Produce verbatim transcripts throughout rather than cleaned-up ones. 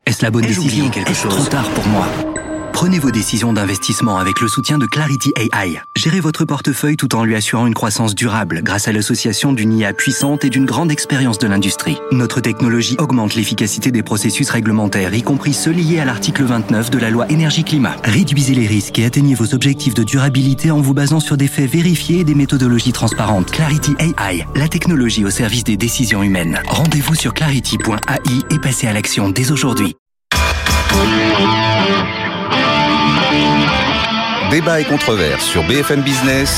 Est-ce la bonne Ai-je décision? oublié quelque Est-ce chose? trop tard pour moi? Prenez vos décisions d'investissement avec le soutien de Clarity A I. Gérez votre portefeuille tout en lui assurant une croissance durable grâce à l'association d'une I A puissante et d'une grande expérience de l'industrie. Notre technologie augmente l'efficacité des processus réglementaires, y compris ceux liés à l'article vingt-neuf de la loi énergie-climat. Réduisez les risques et atteignez vos objectifs de durabilité en vous basant sur des faits vérifiés et des méthodologies transparentes. Clarity A I, la technologie au service des décisions humaines. Rendez-vous sur clarity point a i et passez à l'action dès aujourd'hui. Débat et controverse sur B F M Business.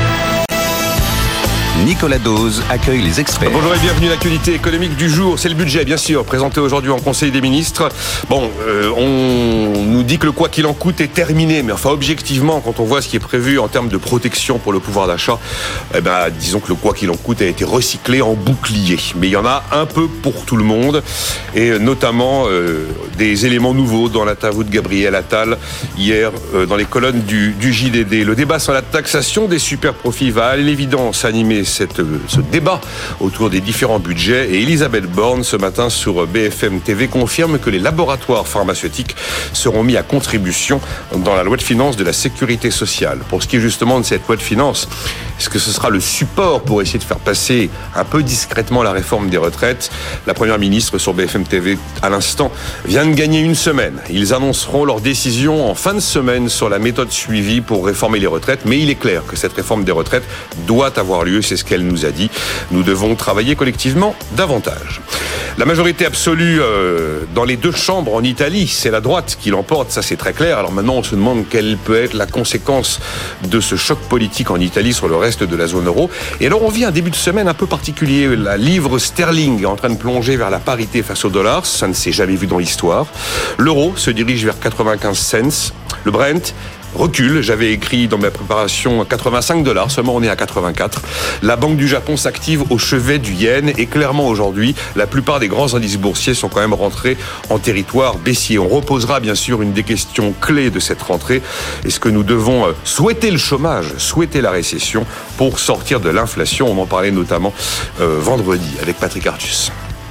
Nicolas Dose accueille les experts. Bonjour et bienvenue à l'actualité économique du jour. C'est le budget, bien sûr, présenté aujourd'hui en Conseil des ministres. Bon, euh, on nous dit que le quoi qu'il en coûte est terminé, mais enfin, objectivement, quand on voit ce qui est prévu en termes de protection pour le pouvoir d'achat, eh ben, disons que le quoi qu'il en coûte a été recyclé en bouclier. Mais il y en a un peu pour tout le monde, et notamment euh, des éléments nouveaux dans l'interview de Gabriel Attal hier euh, dans les colonnes du, du J D D. Le débat sur la taxation des super profits va à l'évidence animer Cette, ce débat autour des différents budgets, et Elisabeth Borne ce matin sur B F M T V confirme que les laboratoires pharmaceutiques seront mis à contribution dans la loi de finances de la sécurité sociale. Pour ce qui est justement de cette loi de finances, est-ce que ce sera le support pour essayer de faire passer un peu discrètement la réforme des retraites? La première ministre sur B F M T V à l'instant vient de gagner une semaine. Ils annonceront leur décision en fin de semaine sur la méthode suivie pour réformer les retraites, mais il est clair que cette réforme des retraites doit avoir lieu. C'est ce qu'elle nous a dit. Nous devons travailler collectivement davantage. La majorité absolue euh, dans les deux chambres en Italie, c'est la droite qui l'emporte, ça c'est très clair. Alors maintenant on se demande quelle peut être la conséquence de ce choc politique en Italie sur le reste de la zone euro. Et alors on vit un début de semaine un peu particulier. La livre sterling est en train de plonger vers la parité face au dollar, ça ne s'est jamais vu dans l'histoire. L'euro se dirige vers quatre-vingt-quinze cents. Le Brent recule, j'avais écrit dans ma préparation quatre-vingt-cinq dollars, seulement on est à quatre-vingt-quatre. La Banque du Japon s'active au chevet du yen, et clairement aujourd'hui, la plupart des grands indices boursiers sont quand même rentrés en territoire baissier. On reposera bien sûr une des questions clés de cette rentrée. Est-ce que nous devons souhaiter le chômage, souhaiter la récession pour sortir de l'inflation? On en parlait notamment euh, vendredi avec Patrick Artus.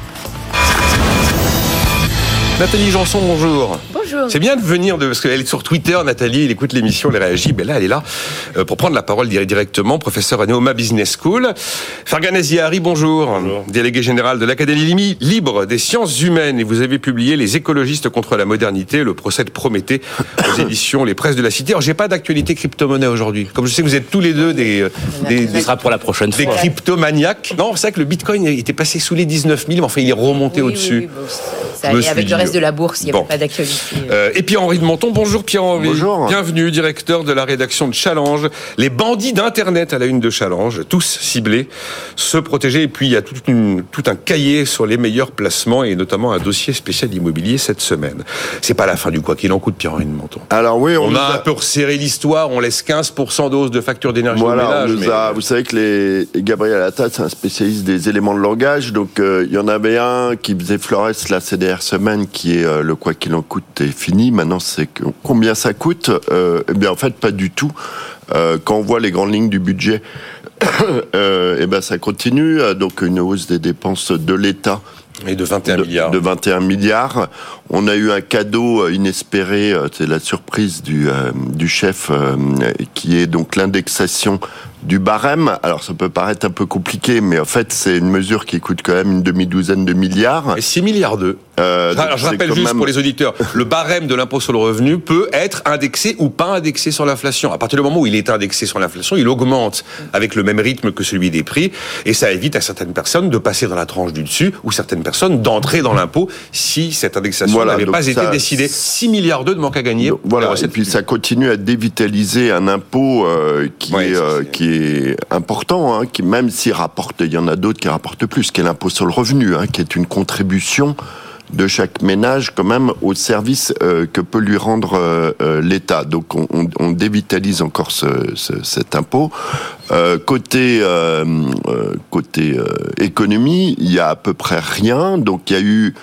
Nathalie Janson, bonjour. Bonjour. C'est bien de venir, de, parce qu'elle est sur Twitter, Nathalie, elle écoute l'émission, elle réagit. Ben là, elle est là euh, pour prendre la parole directement. Professeur à Neoma Business School. Farghana Zihari, bonjour. bonjour. Délégué général de l'Académie libre des sciences humaines. Et vous avez publié Les écologistes contre la modernité, le procès de Prométhée aux éditions Les Presses de la Cité. Alors, j'ai pas d'actualité crypto-monnaie aujourd'hui. Comme je sais que vous êtes tous les deux des, des, des, sera pour la prochaine des fois. cryptomaniaques. Non, c'est vrai que le Bitcoin était passé sous les dix-neuf mille, mais enfin, il est remonté oui, au-dessus. Oui, oui, bon, ça allait avec le reste de la bourse, il n'y avait bon. pas d'actualité. Euh, et Pierre-Henri de Menton, bonjour Pierre-Henri. Bonjour. Bienvenue, directeur de la rédaction de Challenge. Les bandits d'Internet à la une de Challenge, tous ciblés, se protéger. Et puis il y a tout, une, tout un cahier sur les meilleurs placements, et notamment un dossier spécial immobilier cette semaine. C'est pas la fin du quoi qu'il en coûte, Pierre-Henri de Menton. Alors oui, on, on a, a un peu resserré l'histoire, on laisse quinze pour cent de hausse de facture d'énergie voilà, au ménage. on nous mais... a, vous savez que les, Gabriel Attal, c'est un spécialiste des éléments de langage, donc euh, il y en avait un qui faisait Flores la ces dernières semaines, qui est euh, le quoi qu'il en coûte est fini. Maintenant, c'est que, combien ça coûte euh, Eh bien, en fait, pas du tout. Euh, quand on voit les grandes lignes du budget, euh, eh ben, ça continue. Donc, une hausse des dépenses de l'État. Et de vingt et un de, milliards. De vingt et un milliards. On a eu un cadeau inespéré, c'est la surprise du, euh, du chef, euh, qui est donc l'indexation du barème. Alors ça peut paraître un peu compliqué, mais en fait c'est une mesure qui coûte quand même une demi-douzaine de milliards. Et six milliards deux. Euh, Alors je rappelle juste même... pour les auditeurs, le barème de l'impôt sur le revenu peut être indexé ou pas indexé sur l'inflation. À partir du moment où il est indexé sur l'inflation, il augmente avec le même rythme que celui des prix, et ça évite à certaines personnes de passer dans la tranche du dessus, ou certaines personnes d'entrer dans l'impôt si cette indexation voilà, n'avait pas ça, été décidée. six milliards deux de manque à gagner. Donc, voilà, et puis ça continue à dévitaliser un impôt euh, qui, ouais, est, euh, qui est important, hein, qui même s'il rapporte, il y en a d'autres qui rapportent plus, qui est l'impôt sur le revenu, hein, qui est une contribution de chaque ménage quand même au service euh, que peut lui rendre euh, euh, l'État. Donc on, on, on dévitalise encore ce, ce, cet impôt. Euh, côté euh, côté euh, économie, il y a à peu près rien. Donc il y a eu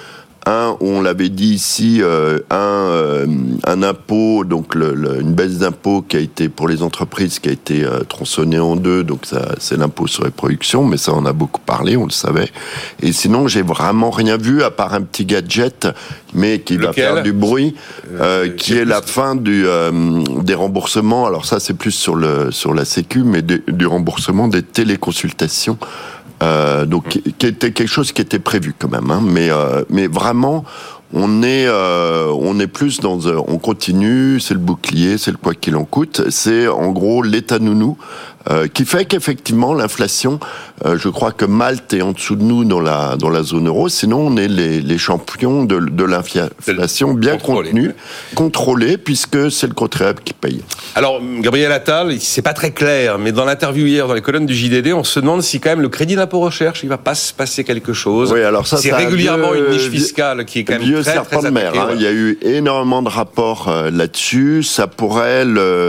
Un, on l'avait dit ici, euh, un, euh, un impôt, donc le, le, une baisse d'impôt qui a été pour les entreprises, qui a été euh, tronçonnée en deux, donc ça, c'est l'impôt sur les productions, mais ça on a beaucoup parlé, on le savait. Et sinon, j'ai vraiment rien vu à part un petit gadget, mais qui Lequel ? va faire du bruit, euh, euh, qui est la fin du euh, des remboursements. Alors ça, c'est plus sur le sur la Sécu, mais du, du remboursement des téléconsultations. Euh, donc, qui, qui était quelque chose qui était prévu quand même, hein, mais euh, mais vraiment, on est euh, on est plus dans, euh, on continue, c'est le bouclier, c'est le quoi qu'il en coûte, c'est en gros l'État nounou. Euh, qui fait qu'effectivement l'inflation, euh, je crois que Malte est en dessous de nous dans la dans la zone euro. Sinon, on est les, les champions de, de l'inflation bien contenue, contrôlée, puisque c'est le contribuable qui paye. Alors, Gabriel Attal, c'est pas très clair, mais dans l'interview hier, dans les colonnes du J D D, on se demande si quand même le crédit d'impôt recherche, il va pas se passer quelque chose. Oui, alors ça, c'est ça régulièrement vieux, une niche fiscale qui est quand même vieux très, serpent très de mer. attaquée, Hein. voilà. Il y a eu énormément de rapports euh, là-dessus. Ça pourrait,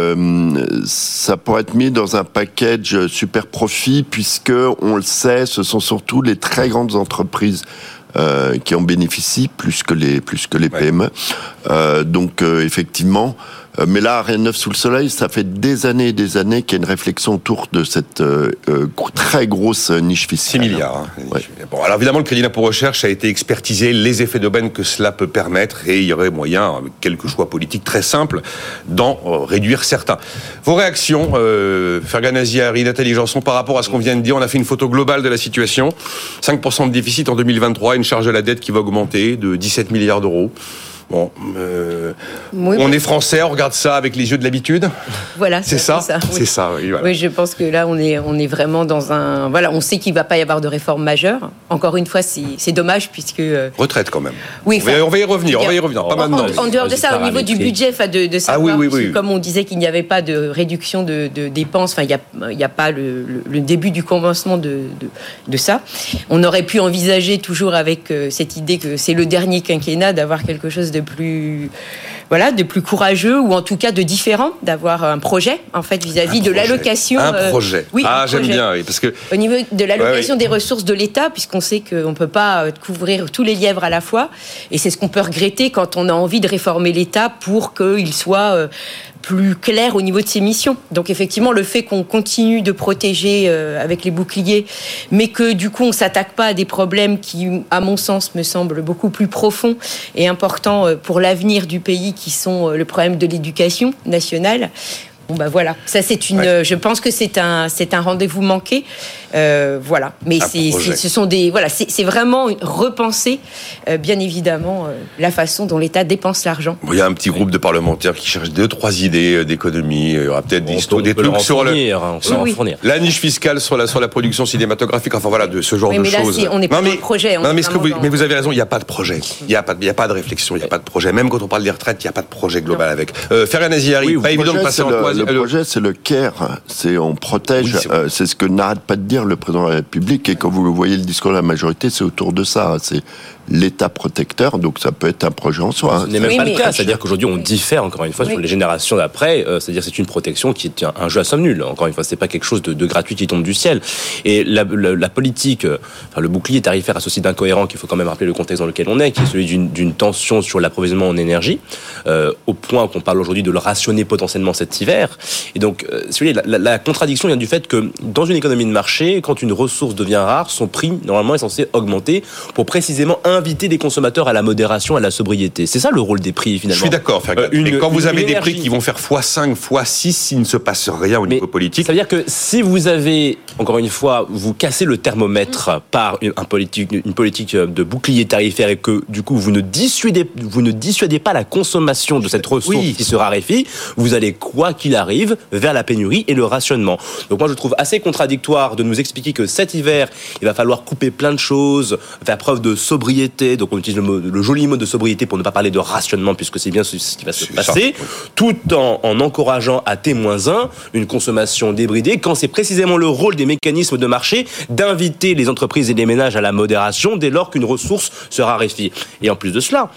le, ça pourrait être mis dans un package super profit, puisque on le sait, ce sont surtout les très grandes entreprises euh, qui en bénéficient plus que les plus que les P M E. Ouais. Euh, donc euh, effectivement. Mais là, rien de neuf sous le soleil, ça fait des années et des années qu'il y a une réflexion autour de cette euh, euh, très grosse niche fiscale. six milliards. Hein. Ouais. Bon, alors évidemment, le crédit d'impôt recherche a été expertisé, les effets d'aubaine que cela peut permettre, et il y aurait moyen, avec quelques choix politiques très simples, d'en euh, réduire certains. Vos réactions, euh, Fergan Aziari, Nathalie Janson, par rapport à ce qu'on vient de dire, on a fait une photo globale de la situation. cinq pour cent de déficit en deux mille vingt-trois, une charge de la dette qui va augmenter de dix-sept milliards d'euros. Bon, euh, oui, on est français, on regarde ça avec les yeux de l'habitude. Voilà, c'est ça, ça oui. C'est ça, oui, voilà. Oui, je pense que là, on est, on est vraiment dans un. Voilà, on sait qu'il ne va pas y avoir de réforme majeure. Encore une fois, c'est, c'est dommage puisque. Retraite quand même. Oui, on, va, on va y revenir, on va y revenir. Pas en, maintenant. En, en dehors de ça, au niveau du budget, de, de savoir, ah, oui, oui, oui. comme on disait qu'il n'y avait pas de réduction de, de dépenses, enfin, il n'y a, il y a pas le, le, le début du commencement de, de, de ça. On aurait pu envisager toujours avec euh, cette idée que c'est le dernier quinquennat d'avoir quelque chose de plus. Voilà, de plus courageux ou en tout cas de différent, d'avoir un projet en fait vis-à-vis de l'allocation. Un euh, projet. Oui, ah, un j'aime projet. bien, oui, parce que au niveau de l'allocation ouais, des ressources de l'État, puisqu'on sait qu'on ne peut pas couvrir tous les lièvres à la fois, et c'est ce qu'on peut regretter quand on a envie de réformer l'État pour qu'il soit euh, plus clair au niveau de ses missions. Donc effectivement, le fait qu'on continue de protéger euh, avec les boucliers, mais que du coup on s'attaque pas à des problèmes qui, à mon sens, me semblent beaucoup plus profonds et importants euh, pour l'avenir du pays, qui sont euh, le problème de l'éducation nationale. Bon bah voilà, ça c'est une. Ouais. Je pense que c'est un c'est un rendez-vous manqué, euh, voilà. Mais c'est, c'est ce sont des voilà, c'est, c'est vraiment repenser, euh, bien évidemment, euh, la façon dont l'État dépense l'argent. Bon, il y a un petit groupe de parlementaires qui cherchent deux trois idées d'économie. Il y aura peut-être des, on des peut trucs sur fournir, le, on peut oui, en fournir. La niche fiscale sur la sur la production cinématographique. Enfin voilà, de ce genre oui, de mais là, choses. C'est, on n'est pas dans le projet. Non mais, ce que vous, dans... mais vous avez raison, il n'y a pas de projet. Il n'y a pas il y a pas de réflexion, il n'y a pas de projet. Même quand on parle des retraites, il n'y a pas de projet global non. avec. Euh, Fergan Aziari, oui, pas évident de passer en le, le projet, c'est le care, c'est on protège, oui, c'est, euh, c'est ce que n'arrête pas de dire le président de la République, et quand vous le voyez le discours de la majorité, c'est autour de ça, c'est l'État protecteur, donc ça peut être un projet en soi. Ce n'est même oui, pas le cas, c'est-à-dire qu'aujourd'hui on diffère encore une fois oui. sur les générations d'après, euh, c'est-à-dire c'est une protection qui est un, un jeu à somme nulle, encore une fois, c'est pas quelque chose de, de gratuit qui tombe du ciel. Et la, la, la politique, euh, enfin, le bouclier tarifaire associé d'incohérent, qu'il faut quand même rappeler le contexte dans lequel on est, qui est celui d'une, d'une tension sur l'approvisionnement en énergie, euh, au point qu'on parle aujourd'hui de le rationner potentiellement cet hiver. Et donc, euh, si vous voulez, la, la, la contradiction vient du fait que dans une économie de marché, quand une ressource devient rare, son prix normalement est censé augmenter pour précisément inviter les consommateurs à la modération, à la sobriété. C'est ça le rôle des prix finalement. Je suis d'accord, Fergan. Euh, Mais quand vous avez des prix qui vont faire fois cinq, fois six, s'il ne se passe rien au niveau politique. Ça veut dire que si vous avez, encore une fois, vous cassez le thermomètre mmh. par une, un politique, une politique de bouclier tarifaire et que du coup vous ne dissuadez, vous ne dissuadez pas la consommation de cette ressource oui. qui se raréfie, vous allez quoi qu'il arrive vers la pénurie et le rationnement. Donc moi je trouve assez contradictoire de nous expliquer que cet hiver il va falloir couper plein de choses, faire preuve de sobriété. Donc on utilise le, mot, le joli mot de sobriété pour ne pas parler de rationnement, puisque c'est bien ce qui va se c'est passer, ça. tout en, en encourageant à T moins un une consommation débridée, quand c'est précisément le rôle des mécanismes de marché d'inviter les entreprises et les ménages à la modération dès lors qu'une ressource se raréfie. Et en plus de cela,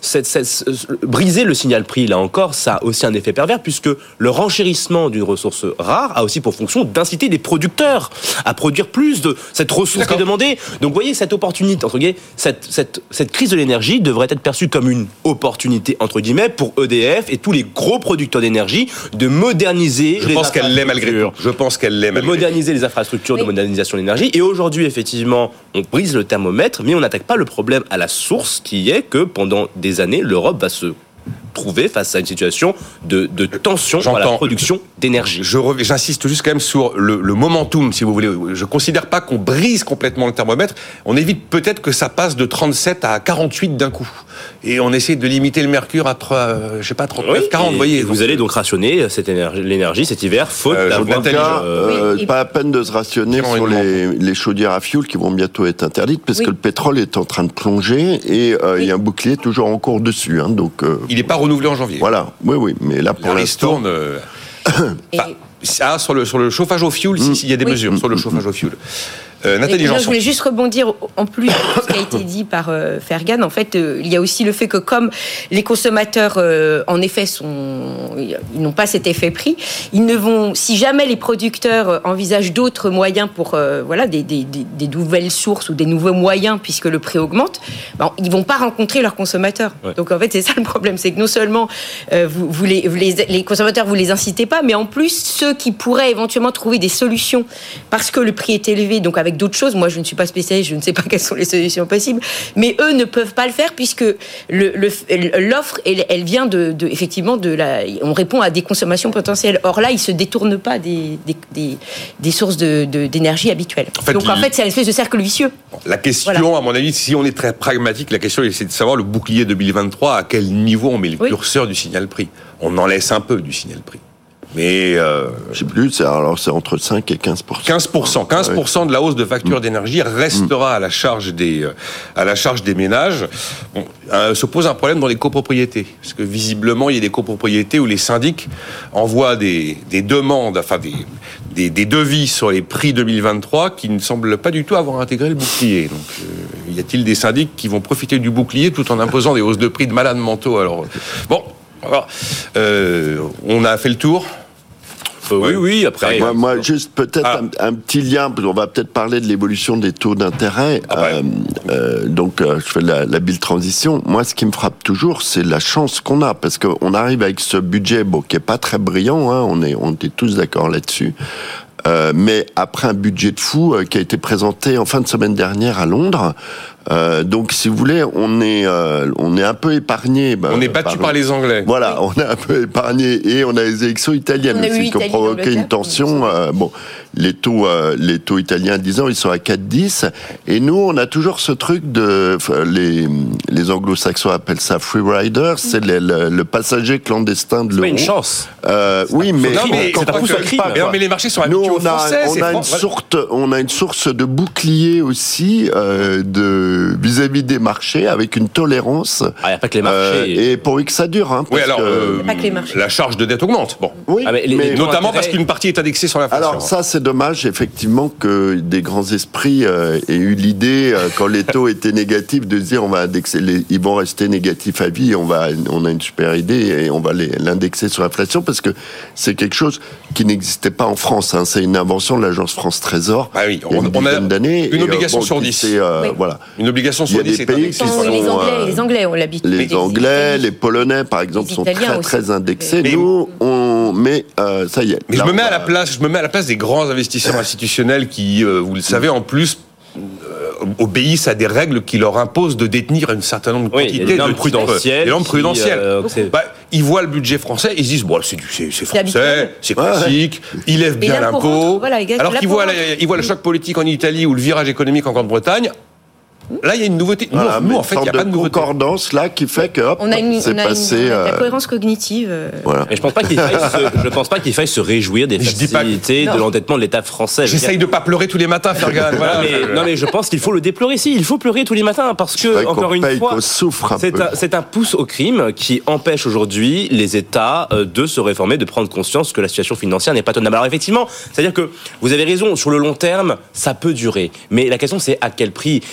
cette, cette, cette, briser le signal prix, là encore, ça a aussi un effet pervers, puisque le renchérissement d'une ressource rare a aussi pour fonction d'inciter les producteurs à produire plus de cette ressource D'accord. qui est demandée. Donc, vous voyez, cette opportunité, entre guillemets, cette, cette, cette crise de l'énergie devrait être perçue comme une opportunité, entre guillemets, pour E D F et tous les gros producteurs d'énergie de moderniser Je les pense qu'elle l'est malgré tout. Je pense qu'elle l'est malgré tout. De moderniser les infrastructures oui. de modernisation de l'énergie. Et aujourd'hui, effectivement, on brise le thermomètre, mais on n'attaque pas le problème à la source, qui est que pendant des années, l'Europe va se trouver face à une situation de, de tension dans la production d'énergie. Je rev... J'insiste juste quand même sur le, le momentum, si vous voulez. Je ne considère pas qu'on brise complètement le thermomètre. On évite peut-être que ça passe de trente-sept à quarante-huit d'un coup. Et on essaie de limiter le mercure à, euh, je sais pas, trente-neuf, oui, quarante, vous voyez. Vous allez donc rationner cette énergie, l'énergie cet hiver, faute euh, d'avoir... Cas, euh, oui, pas à peine de se rationner sur les, les chaudières à fioul qui vont bientôt être interdites, parce oui. que le pétrole est en train de plonger et euh, oui. il y a un bouclier toujours en cours dessus. Hein, donc, euh, il n'est pas renouvelé en janvier. Voilà, oui, oui, mais là pour la l'instant... Tourne, euh... enfin, ah, sur, le, sur le chauffage au fioul, mmh. il y a des oui. mesures sur le chauffage au fioul. Euh, Nathalie Janson. Je voulais juste rebondir en plus de ce qui a été dit par euh, Fergan. En fait, euh, il y a aussi le fait que comme les consommateurs, euh, en effet, sont, ils n'ont pas cet effet prix, ils ne vont, si jamais les producteurs envisagent d'autres moyens pour, euh, voilà, des, des, des, des nouvelles sources ou des nouveaux moyens, puisque le prix augmente, ben, ils vont pas rencontrer leurs consommateurs. Ouais. Donc en fait, c'est ça le problème, c'est que non seulement euh, vous, vous les, vous les, les consommateurs vous les incitez pas, mais en plus ceux qui pourraient éventuellement trouver des solutions parce que le prix est élevé, donc avec d'autres choses. Moi, je ne suis pas spécialiste, je ne sais pas quelles sont les solutions possibles, mais eux ne peuvent pas le faire puisque le, le, l'offre, elle, elle vient de, de, effectivement, de la, on répond à des consommations potentielles. Or là, ils se détournent pas des, des, des, des sources de, de, d'énergie habituelles. En fait, Donc en fait, c'est une espèce de cercle vicieux. La question, voilà. à mon avis, si on est très pragmatique, la question, c'est de savoir le bouclier deux mille vingt-trois, à quel niveau on met le oui. curseur du signal prix. On en laisse un peu du signal prix. Mais euh, je sais plus, c'est, alors c'est entre cinq et quinze pour cent. quinze pour cent, quinze pour cent de la hausse de facture mmh. d'énergie restera mmh. à la charge des, à la charge des ménages. Bon, euh, se pose un problème dans les copropriétés, parce que visiblement il y a des copropriétés où les syndics envoient des, des demandes, enfin des, des, des devis sur les prix deux mille vingt-trois qui ne semblent pas du tout avoir intégré le bouclier. Donc, euh, y a-t-il des syndics qui vont profiter du bouclier tout en imposant des hausses de prix de malades mentaux? Alors bon, alors, euh, on a fait le tour. Euh, oui, oui, après... Moi, moi juste peut-être ah. un, un petit lien, parce qu'on va peut-être parler de l'évolution des taux d'intérêt. Ah bah. euh, euh, donc, euh, je fais la, la bille transition. Moi, ce qui me frappe toujours, c'est la chance qu'on a, parce qu'on arrive avec ce budget, bon, qui est pas très brillant, hein, on est, on est tous d'accord là-dessus, euh, mais après un budget de fou euh, qui a été présenté en fin de semaine dernière à Londres. Euh, donc, si vous voulez, on est, euh, on est un peu épargné. Ben, on est battu par, par les Anglais. Voilà, on est un peu épargné et on a les élections italiennes aussi qui ont provoqué une tension. Euh, bon, les taux, euh, les taux italiens, dix ans, ils sont à quatre virgule dix. Et nous, on a toujours ce truc de, les, les Anglo-Saxons appellent ça free rider, c'est le, le, le passager clandestin de l'euro. C'est pas une chance. Euh, oui, mais, non, mais, quand on que, pas, mais, non, mais les marchés sont habitués aux Français. On a, une sorte, on a une source de bouclier aussi euh, de vis-à-vis des marchés, avec une tolérance. Ah, il n'y a pas que les marchés. Euh, et pour que ça dure. Hein, oui, alors, que, pas que les marchés. La charge de dette augmente. Bon. Oui, ah, mais les, mais notamment parce qu'une partie est indexée sur l'inflation. Alors, ça, c'est dommage, effectivement, que des grands esprits euh, aient eu l'idée, euh, quand les taux étaient négatifs, de se dire on va indexer, les, ils vont rester négatifs à vie, on, va, on a une super idée et on va les, l'indexer sur l'inflation, parce que c'est quelque chose qui n'existait pas en France. Hein, c'est une invention de l'agence France Trésor. Ah oui, il y a une on a d'années. Une et, obligation euh, bon, sur dix. Euh, oui. Voilà. Une obligation sur dix. Pays qui sont, les, Anglais, les Anglais ont l'habitude. Les, les Anglais, les Polonais, par exemple, sont très, aussi. très indexés. Mais, Nous, on, mais euh, ça y est. Mais là, je me mets va... à la place, je me mets à la place des grands investisseurs institutionnels qui, euh, vous le savez, en plus, euh, obéissent à des règles qui leur imposent de détenir une certaine nombre de oui, quantités des normes prudentielles. Des normes prudentielles. Euh, bah, ils voient le budget français, ils se disent bon, c'est, du, c'est, c'est français, c'est, c'est classique, ouais. ils lèvent bien l'impôt. Voilà, alors qu'ils voient, la, ils voient le choc politique en Italie ou le virage économique en Grande-Bretagne. Là, il y a une nouveauté. Nous, voilà, nous en fait, il n'y a pas de nouveauté. concordance là qui fait que hop, on a une, c'est on a passé. Une, euh... la cohérence cognitive. Euh... Voilà. Et je pense pas qu'il faille se, je pense pas qu'il faille se réjouir des facilités de l'endettement de l'État français. J'essaye de pas pleurer tous les matins, Fergan. Voilà. mais, non, mais je pense qu'il faut le déplorer. Si, il faut pleurer tous les matins parce que encore une paye, fois, un c'est, un, c'est un pouce au crime qui empêche aujourd'hui les États de se réformer, de prendre conscience que la situation financière n'est pas tenable. Alors effectivement, c'est-à-dire que vous avez raison. Sur le long terme, ça peut durer. Mais la question, c'est à quel prix ? Est-ce que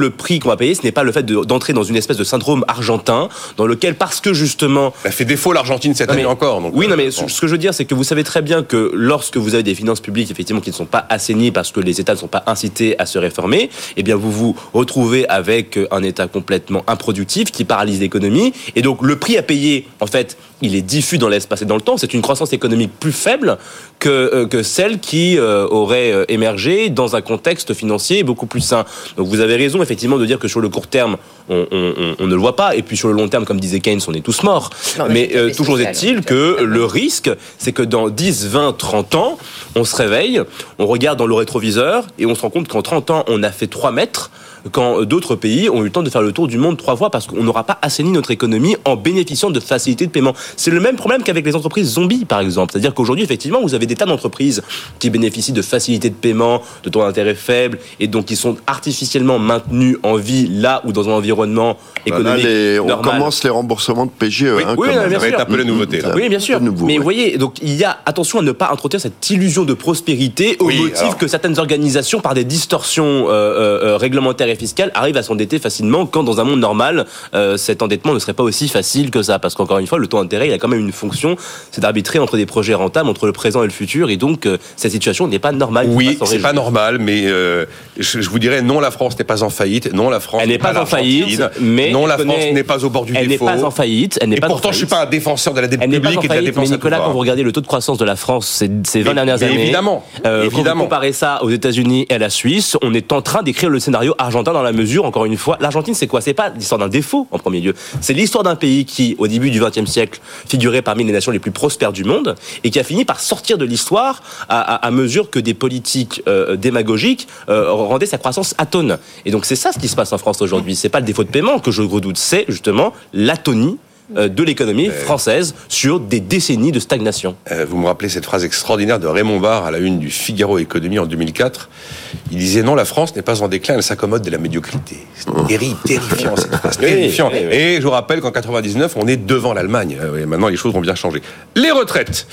le prix qu'on va payer, ce n'est pas le fait de, d'entrer dans une espèce de syndrome argentin, dans lequel, parce que justement... Ça fait défaut l'Argentine cette non, année mais, encore. Donc, oui, euh, non, mais bon. ce que je veux dire, c'est que vous savez très bien que lorsque vous avez des finances publiques, effectivement, qui ne sont pas assainies parce que les États ne sont pas incités à se réformer, eh bien, vous vous retrouvez avec un État complètement improductif qui paralyse l'économie. Et donc, le prix à payer, en fait, il est diffus dans l'espace et dans le temps. C'est une croissance économique plus faible que, euh, que celle qui euh, aurait euh, émergé dans un contexte financier beaucoup plus sain. Donc, vous avez raison, effectivement, de dire que sur le court terme, on, on, on, on ne le voit pas. Et puis, sur le long terme, comme disait Keynes, on est tous morts. Non, mais mais euh, toujours est-il que le risque, c'est que dans dix, vingt, trente ans, on se réveille, on regarde dans le rétroviseur et on se rend compte qu'en trente ans, on a fait trois mètres, quand d'autres pays ont eu le temps de faire le tour du monde trois fois parce qu'on n'aura pas assaini notre économie en bénéficiant de facilités de paiement. C'est le même problème qu'avec les entreprises zombies, par exemple. C'est-à-dire qu'aujourd'hui, effectivement, vous avez des tas d'entreprises qui bénéficient de facilités de paiement, de taux d'intérêt faibles, et donc qui sont artificiellement maintenues en vie là ou dans un environnement économique les, on normal. commence les remboursements de P G E. Oui, hein, oui, ça bien va sûr. être un peu la nouveauté. Là. Oui, bien sûr. Nouveau, mais ouais. vous voyez, donc il y a attention à ne pas introduire cette illusion de prospérité au oui, motif alors... que certaines organisations, par des distorsions euh, euh, réglementaires et fiscales, arrivent à s'endetter facilement, quand dans un monde normal, euh, cet endettement ne serait pas aussi facile que ça. Parce qu'encore une fois, le taux d'intérêt, il a quand même une fonction, c'est d'arbitrer entre des projets rentables, entre le présent et le futur, et donc euh, cette situation n'est pas normale. Oui, c'est pas normal, mais euh, je, je vous dirais, non, la France n'est pas en faillite, non, la France elle n'est pas, pas en faillite, mais non, la connaît... France n'est pas au bord du elle défaut. Elle n'est pas en faillite, elle n'est et pas pourtant, en je suis pas un défenseur de la dette publique et de la dépense mais Nicolas, à tout quand vous regardez le taux de croissance de la France ces, ces vingt mais, dernières mais années, évidemment, euh, évidemment. quand vous comparez ça aux États-Unis et à la Suisse, on est en train d'écrire le scénario argentin dans la mesure, encore une fois, l'Argentine, c'est quoi? C'est pas l'histoire d'un défaut en premier lieu, c'est l'histoire d'un pays qui, au début du vingtième siècle, figurait parmi les nations les plus prospères du monde et qui a fini par sortir de l'histoire à, à, à mesure que des politiques euh, démagogiques euh, rendaient sa croissance atone. Et donc c'est ça ce qui se passe en France aujourd'hui. C'est pas le défaut de paiement que je redoute, c'est justement l'atonie de l'économie française sur des décennies de stagnation. Euh, vous me rappelez cette phrase extraordinaire de Raymond Barre à la une du Figaro Économie en deux mille quatre. Il disait non, la France n'est pas en déclin, elle s'accommode de la médiocrité. C'est terri- terrifiant cette phrase, terrifiant. Oui, oui, oui. Et je vous rappelle qu'en quatre-vingt-dix-neuf, on est devant l'Allemagne. Euh, maintenant, les choses ont bien changé. Les retraites.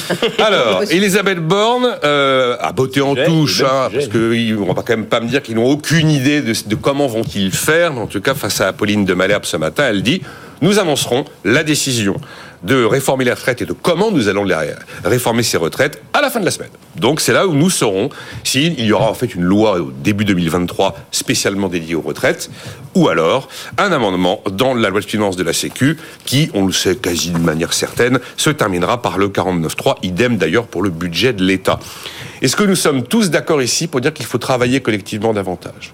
Alors, Elisabeth Borne euh, a botté en sujet, touche, hein, parce qu'on va quand même pas me dire qu'ils n'ont aucune idée de, de comment vont-ils faire. Mais en tout cas, face à Apolline de Malherbe ce matin, elle dit: nous annoncerons la décision de réformer les retraites et de comment nous allons les réformer ces retraites à la fin de la semaine. Donc c'est là où nous saurons s'il y aura en fait une loi au début deux mille vingt-trois spécialement dédiée aux retraites, ou alors un amendement dans la loi de finances de la Sécu qui, on le sait quasi de manière certaine, se terminera par le quarante-neuf trois, idem d'ailleurs pour le budget de l'État. Est-ce que nous sommes tous d'accord ici pour dire qu'il faut travailler collectivement davantage?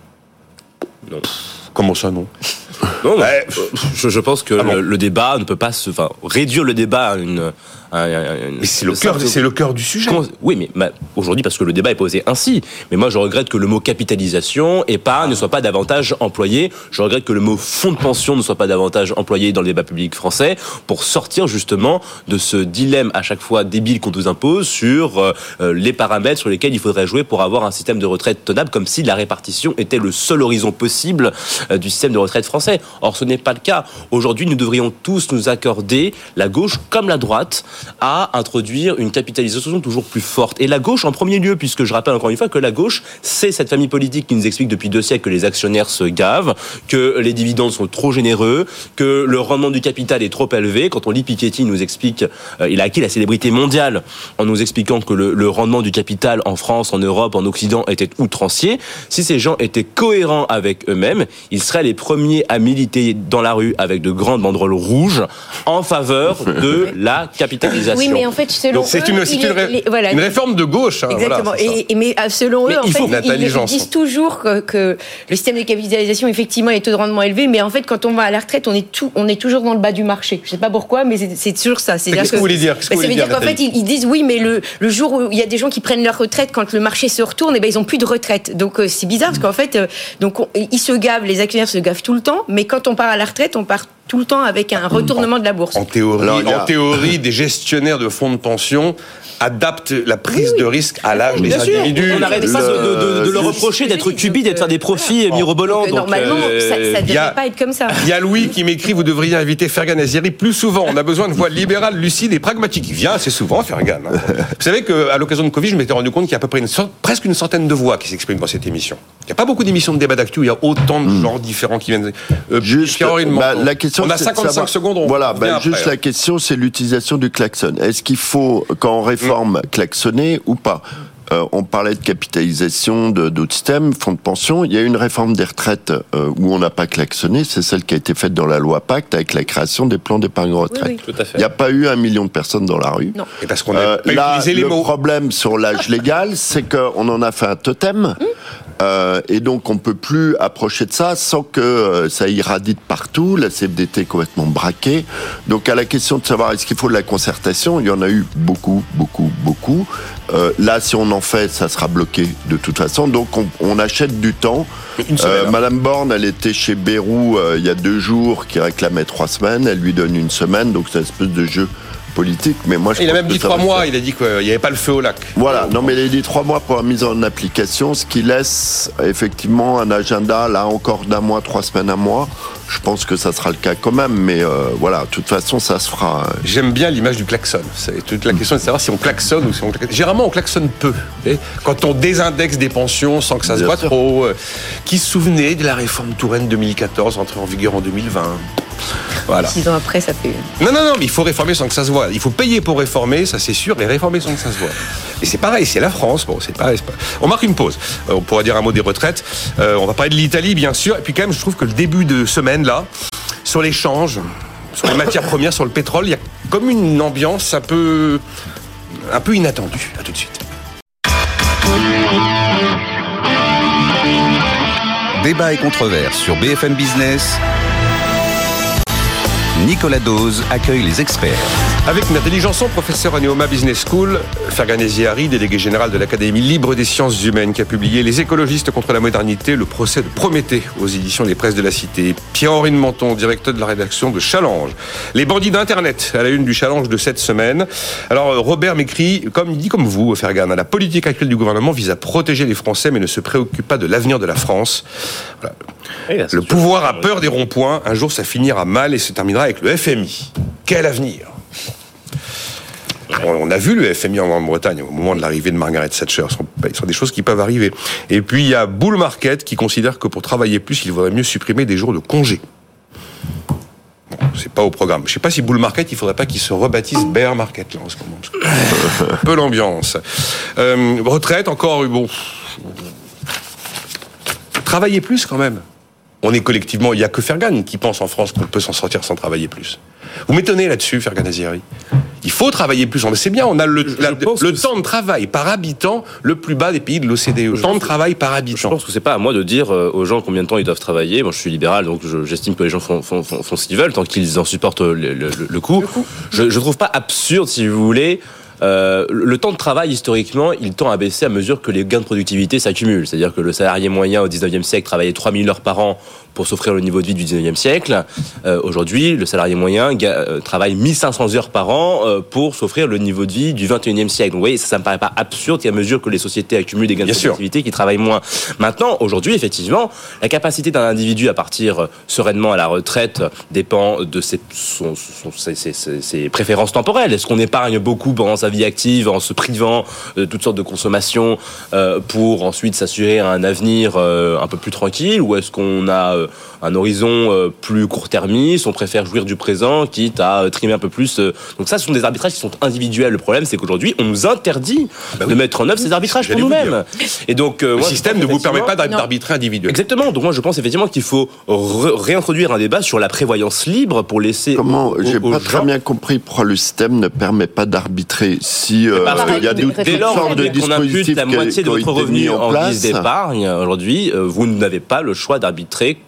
Non. Comment ça, non? Non, non. Ouais. Je, je pense que ah bon. le, le débat ne peut pas se, enfin, réduire le débat à une. À une mais c'est le cœur, c'est le cœur du sujet. Comment, oui, mais bah, aujourd'hui, parce que le débat est posé ainsi. Mais moi, je regrette que le mot capitalisation, épargne, ne soit pas davantage employé. Je regrette que le mot fonds de pension ne soit pas davantage employé dans le débat public français pour sortir justement de ce dilemme à chaque fois débile qu'on nous impose sur euh, les paramètres sur lesquels il faudrait jouer pour avoir un système de retraite tenable, comme si la répartition était le seul horizon possible euh, du système de retraite français. Or, ce n'est pas le cas. Aujourd'hui, nous devrions tous nous accorder, la gauche comme la droite, à introduire une capitalisation toujours plus forte. Et la gauche en premier lieu, puisque je rappelle encore une fois que la gauche, c'est cette famille politique qui nous explique depuis deux siècles que les actionnaires se gavent, que les dividendes sont trop généreux, que le rendement du capital est trop élevé. Quand on lit Piketty, il nous explique, euh, il a acquis la célébrité mondiale en nous expliquant que le, le rendement du capital en France, en Europe, en Occident était outrancier. Si ces gens étaient cohérents avec eux-mêmes, ils seraient les premiers à militer dans la rue avec de grandes banderoles rouges en faveur de la capitalisation. Oui, mais en fait, selon Donc, c'est eux, une, c'est une, ré, les, voilà, une réforme de gauche. Hein, exactement. Voilà, et, et, mais selon mais eux, en fait, ils, ils disent toujours que, que le système de capitalisation, effectivement, est taux de rendement élevé, mais en fait, quand on va à la retraite, on est, tout, on est toujours dans le bas du marché. Je ne sais pas pourquoi, mais c'est, c'est toujours ça. C'est qu'est-ce que, que vous voulez dire, qu'est-ce que bah, vous Ça veut dire, dire qu'en fait, ils, ils disent oui, mais le, le jour où il y a des gens qui prennent leur retraite, quand le marché se retourne, et ben, ils n'ont plus de retraite. Donc, euh, c'est bizarre, parce qu'en fait, euh, donc, on, ils se gavent, les actionnaires se gavent tout le temps, mais quand on part à la retraite, on part tout le temps avec un retournement de la bourse. En théorie, Alors, il y a- en théorie, des gestionnaires de fonds de pension adaptent la prise Oui, oui. de risque à l'âge des Bien sûr, individus. on n'arrête pas de, de, de, de le Le- reprocher d'être Oui, cupide et de faire des profits donc, mirobolants. Donc, normalement, euh, ça ne il y a- devrait pas être comme ça. Il y a Louis qui m'écrit, vous devriez inviter Fergan Azieri plus souvent. On a besoin de voix libérales, lucides et pragmatiques. Il vient assez souvent, Fergan. hein. Vous savez qu'à l'occasion de Covid, je m'étais rendu compte qu'il y a à peu près une sorte, presque une centaine de voix qui s'expriment dans cette émission. Il n'y a pas beaucoup d'émissions de débat d'actu où il y a autant de genres différents qui viennent. Euh, Juste, Pierre-Henri de bah, Menton. la question, on a c'est de cinquante-cinq savoir- secondes. On voilà, revient bah, après, juste hein. la question, c'est l'utilisation du klaxon. Est-ce qu'il faut, quand on réforme, klaxonner ou pas? Euh, on parlait de capitalisation de, d'autres systèmes, fonds de pension. Il y a une réforme des retraites euh, où on n'a pas klaxonné. C'est celle qui a été faite dans la loi Pacte avec la création des plans d'épargne retraite. Oui, oui. Tout à fait. Il n'y a pas eu un million de personnes dans la rue. Non. Et parce qu'on n'a Euh, pas là, utilisé les le mots. problème sur l'âge légal, c'est qu'on en a fait un totem, euh, et donc on peut plus approcher de ça sans que euh, ça irradie partout. La C F D T est complètement braquée. Donc à la question de savoir est-ce qu'il faut de la concertation, il y en a eu beaucoup, beaucoup, beaucoup. Euh, là, si on en fait, ça sera bloqué de toute façon. Donc on, on achète du temps. Une semaine, Euh, hein. Madame Borne, elle était chez Bayrou euh, il y a deux jours, qui réclamait trois semaines. Elle lui donne une semaine, donc c'est une espèce de jeu politique. Mais moi, je Il a pense même que dit ça trois va se mois, faire. il a dit qu'il n'y avait pas le feu au lac. Voilà, non mais il a dit trois mois pour la mise en application, ce qui laisse effectivement un agenda là encore d'un mois, trois semaines, un mois. Je pense que ça sera le cas quand même, mais euh, voilà, de toute façon ça se fera. J'aime bien l'image du klaxon. C'est toute la question de savoir si on klaxonne ou si on klaxonne. Généralement, on klaxonne peu. Vous voyez, quand on désindexe des pensions sans que ça se Bien voit sûr. trop. euh, Qui se souvenait de la réforme Touraine deux mille quatorze, entrée en vigueur en deux mille vingt. Voilà. Six ans après, ça fait... Non, non, non, mais il faut réformer sans que ça se voit. Il faut payer pour réformer, ça c'est sûr, et réformer sans que ça se voit. Et c'est pareil, c'est la France. Bon, c'est pareil. c'est pas- On marque une pause. Euh, on pourra dire un mot des retraites. Euh, on va parler de l'Italie, bien sûr. Et puis quand même, je trouve que le début de semaine, là, sur l'échange, sur les matières premières, sur le pétrole, il y a comme une ambiance un peu, un peu inattendue. À tout de suite. Débat et controverse sur B F M Business. Nicolas Dose accueille les experts. Avec Nathalie Janson, professeure à Neoma Business School, Fergan Azieri, délégué général de l'Académie libre des sciences humaines, qui a publié Les écologistes contre la modernité, le procès de Prométhée aux éditions des Presses de la Cité. Pierre-Henri de Menton, directeur de la rédaction de Challenge. Les bandits d'Internet, à la une du Challenge de cette semaine. Alors, Robert m'écrit, comme il dit comme vous, Fergan, la politique actuelle du gouvernement vise à protéger les Français, mais ne se préoccupe pas de l'avenir de la France. Voilà. Le pouvoir a peur des ronds-points. Un jour, ça finira mal et se terminera avec le F M I. Quel avenir ? On a vu le F M I en Grande-Bretagne au moment de l'arrivée de Margaret Thatcher. Ce sont, ce sont des choses qui peuvent arriver. Et puis, il y a Bull Market qui considère que pour travailler plus, il vaudrait mieux supprimer des jours de congé. Bon, c'est pas au programme. Je sais pas si Bull Market, il faudrait pas qu'il se rebaptise Bear Market, là, en ce moment. Un peu l'ambiance. Euh, retraite, encore, bon... Travailler plus, quand même. On est collectivement, il n'y a que Fergan qui pense en France qu'on peut s'en sortir sans travailler plus. Vous m'étonnez là-dessus, Fergan Azieri. Il faut travailler plus. On le sait bien, on a le, Je la- pense le que temps de travail par habitant le plus bas des pays de l'O C D E. Le temps de travail par Je habitant. pense que c'est pas à moi de dire euh, aux gens combien de temps ils doivent travailler. Moi, je suis libéral, donc je- j'estime que les gens font, font, font, font ce qu'ils veulent tant qu'ils en supportent le, le, le coût. Je, je trouve pas absurde, si vous voulez. Euh, le temps de travail, historiquement, il tend à baisser à mesure que les gains de productivité s'accumulent. C'est-à-dire que le salarié moyen au dix-neuvième siècle travaillait trois mille heures par an pour s'offrir le niveau de vie du dix-neuvième siècle. Euh, aujourd'hui, le salarié moyen ga- euh, travaille mille cinq cents heures par an euh, pour s'offrir le niveau de vie du vingt et unième siècle. Donc, vous voyez, ça, ça me paraît pas absurde qu'à mesure que les sociétés accumulent des gains Bien de sûr. productivité, qui travaillent moins. Maintenant, aujourd'hui, effectivement, la capacité d'un individu à partir sereinement à la retraite dépend de ses, son, son- ses, ses- ses- ses préférences temporelles. Est-ce qu'on épargne beaucoup pendant sa vie active en se privant de toutes sortes de consommations euh, pour ensuite s'assurer un avenir euh, un peu plus tranquille, ou est-ce qu'on a euh, un horizon euh, plus court-termiste, on préfère jouir du présent quitte à euh, trimer un peu plus euh. Donc ça, ce sont des arbitrages qui sont individuels. Le problème, c'est qu'aujourd'hui, on nous interdit Bah de oui. mettre en œuvre ces arbitrages pour J'allais vous nous-mêmes. Et donc, euh, Le moi, je système pense ne vous permet pas effectivement- d'arbitrer individuel. Exactement. Donc moi, je pense effectivement qu'il faut re- réintroduire un débat sur la prévoyance libre pour laisser. Comment aux- J'ai aux pas gens- très bien compris pourquoi le système ne permet pas d'arbitrer si euh, Parce que il y a dès- toutes dès Dès lors sortes de qu'on impute dispositifs la qui- moitié de qui ont votre été mis revenu en place. guise d'épargne, aujourd'hui, euh, vous n'avez pas le choix d'arbitrer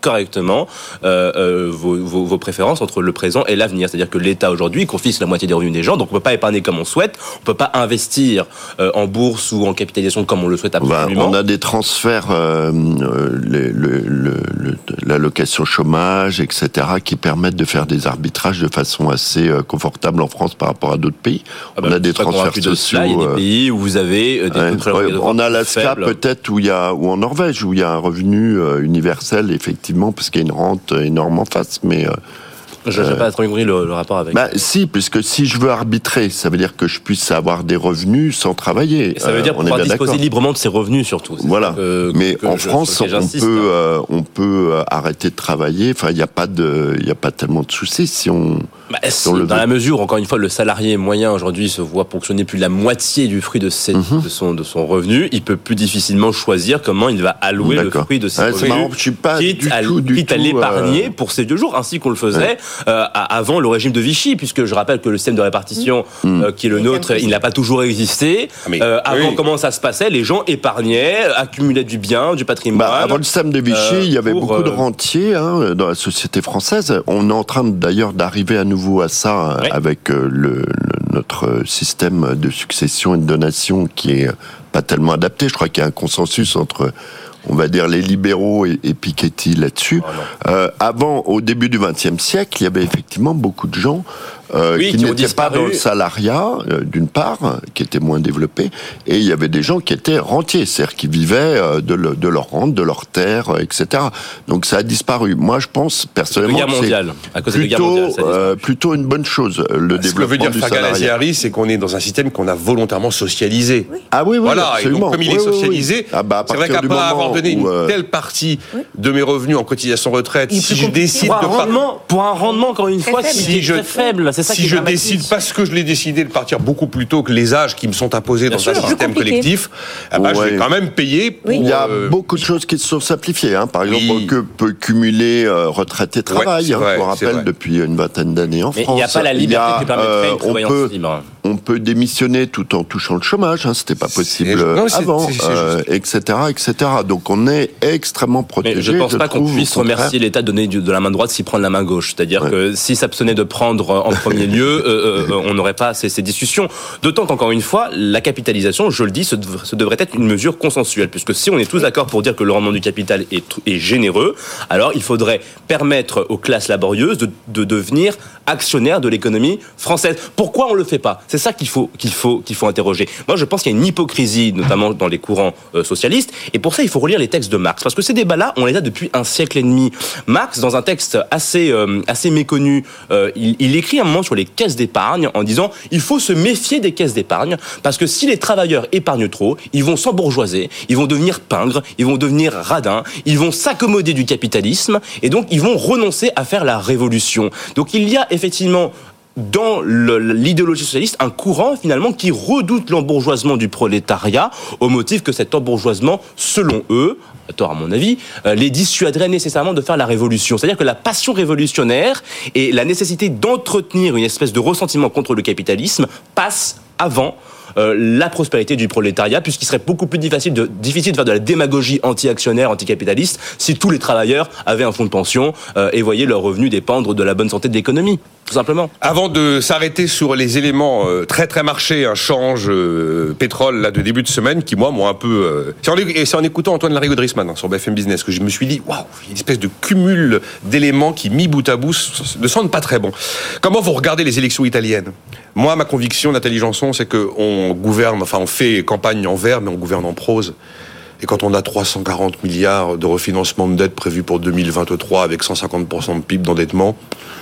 correctement euh, euh, vos, vos, vos préférences entre le présent et l'avenir. C'est-à-dire que l'État aujourd'hui confisque la moitié des revenus des gens, donc on ne peut pas épargner comme on souhaite, on ne peut pas investir euh, en bourse ou en capitalisation comme on le souhaite absolument. On a des transferts, euh, le, le, le, le, l'allocation chômage, et cetera, qui permettent de faire des arbitrages de façon assez confortable en France par rapport à d'autres pays. Ah bah, on a des transferts sociaux. Là, il y a des pays où vous avez des ouais, on a l'Alaska peut-être où il y a, ou en Norvège où il y a un revenu euh, universel effectivement parce qu'il y a une rente énorme en face, mais euh, je n'ai pas trop compris le, le rapport avec. Bah si, puisque si je veux arbitrer, ça veut dire que je puisse avoir des revenus sans travailler. Et ça veut dire euh, pouvoir disposer librement de ses revenus surtout. Voilà. Que, mais que en je, France, on peut, euh, on peut arrêter de travailler. Enfin, il n'y a pas de, il y a pas tellement de soucis si on. Bah, si, dans veut. La mesure où, encore une fois, le salarié moyen aujourd'hui se voit ponctionner plus de la moitié du fruit de, ses, mm-hmm. de, son, de son revenu, il peut plus difficilement choisir comment il va allouer D'accord. le fruit de ses ouais, revenus. C'est marrant, je suis pas quitte du à, tout, du quitte tout, à l'épargner euh... pour ces deux jours, ainsi qu'on le faisait ouais. euh, avant le régime de Vichy, puisque je rappelle que le système de répartition mm. euh, qui est le nôtre, il n'a pas toujours existé. Ah, mais, euh, avant, oui. comment ça se passait? Les gens épargnaient, accumulaient du bien, du patrimoine. Bah, avant le système de Vichy, euh, il y avait pour, beaucoup de rentiers hein, dans la société française. On est en train d'ailleurs d'arriver à nouveau à ça ouais. avec euh, le, le, notre système de succession et de donation qui est pas tellement adapté. Je crois qu'il y a un consensus entre, on va dire, les libéraux et, et Piketty là-dessus. Oh euh, avant, au début du vingtième siècle, il y avait effectivement beaucoup de gens euh, oui, qui, qui n'étaient pas dans le salariat, euh, d'une part, qui étaient moins développés, et il y avait des gens qui étaient rentiers, c'est-à-dire qui vivaient euh, de, le, de leur rente, de leurs terres, et cetera. Donc ça a disparu. Moi, je pense personnellement que c'est à cause plutôt, de mondiale, euh, plutôt une bonne chose, le Ce développement que veut dire du Fagala salariat. Ziari, c'est qu'on est dans un système qu'on a volontairement socialisé. Oui. Ah oui, oui, voilà. absolument. Et donc, comme il est oui, socialisé, oui, oui. Ah bah, c'est vrai qu'après avoir donné une euh... telle partie oui. de mes revenus en cotisation retraite, si je décide pour un de rendement, pour un rendement encore une fois, très si je, très faible, c'est ça si qui je décide parce que je l'ai décidé de partir beaucoup plus tôt que les âges qui me sont imposés Bien dans sûr, un système collectif, eh ben, ouais. je vais quand même payer. Pour, oui. Il y a euh... beaucoup de choses qui se sont simplifiées. Hein. Par exemple, oui. que peut cumuler euh, retraite et travail. Ouais, hein, vrai, je vous rappelle depuis une vingtaine d'années en Mais France. Il n'y a pas la liberté a, qui permettrait euh, une prévoyance libre. On peut démissionner tout en touchant le chômage. Hein, c'était pas possible non, avant, c'est, c'est, c'est euh, et cetera, et cetera. Donc on est extrêmement protégé. Mais je ne pense je pas trouve, qu'on puisse remercier l'État de donner de la main droite s'il prend de la main gauche. C'est-à-dire ouais. que s'il s'abstenait de prendre en premier lieu, euh, euh, on n'aurait pas ces, ces discussions. D'autant qu'encore une fois, la capitalisation, je le dis, ce, ce devrait être une mesure consensuelle, puisque si on est tous d'accord pour dire que le rendement du capital est, est généreux, alors il faudrait permettre aux classes laborieuses de, de devenir actionnaires de l'économie française. Pourquoi on le fait pas? C'est ça qu'il faut qu'il faut qu'il faut interroger. Moi, je pense qu'il y a une hypocrisie, notamment dans les courants euh, socialistes, et pour ça, il faut relire les textes de Marx, parce que ces débats-là, on les a depuis un siècle et demi. Marx, dans un texte assez euh, assez méconnu, euh, il, il écrit un moment sur les caisses d'épargne en disant il faut se méfier des caisses d'épargne parce que si les travailleurs épargnent trop, ils vont s'embourgeoiser, ils vont devenir pingres, ils vont devenir radins, ils vont s'accommoder du capitalisme et donc ils vont renoncer à faire la révolution. Donc il y a effectivement dans le, l'idéologie socialiste un courant finalement qui redoute l'embourgeoisement du prolétariat au motif que cet embourgeoisement, selon eux, à tort à mon avis, euh, les dissuaderait nécessairement de faire la révolution. C'est-à-dire que la passion révolutionnaire et la nécessité d'entretenir une espèce de ressentiment contre le capitalisme passe avant Euh, la prospérité du prolétariat, puisqu'il serait beaucoup plus difficile de, difficile de faire de la démagogie anti-actionnaire, anticapitaliste, si tous les travailleurs avaient un fonds de pension euh, et voyaient leurs revenus dépendre de la bonne santé de l'économie, tout simplement. Avant de s'arrêter sur les éléments euh, très très marchés, un change euh, pétrole là de début de semaine, qui moi m'ont un peu... Euh, c'est, en, c'est en écoutant Antoine Larrigo-Driesman hein, sur B F M Business que je me suis dit, waouh, il y a une espèce de cumul d'éléments qui, mis bout à bout, ne sentent pas très bon. Comment vous regardez les élections italiennes? Moi, ma conviction, Nathalie Janson, c'est qu'on gouverne, enfin on fait campagne en vers, mais on gouverne en prose. Et quand on a trois cent quarante milliards de refinancement de dette prévu pour deux mille vingt-trois avec cent cinquante pour cent de P I B d'endettement,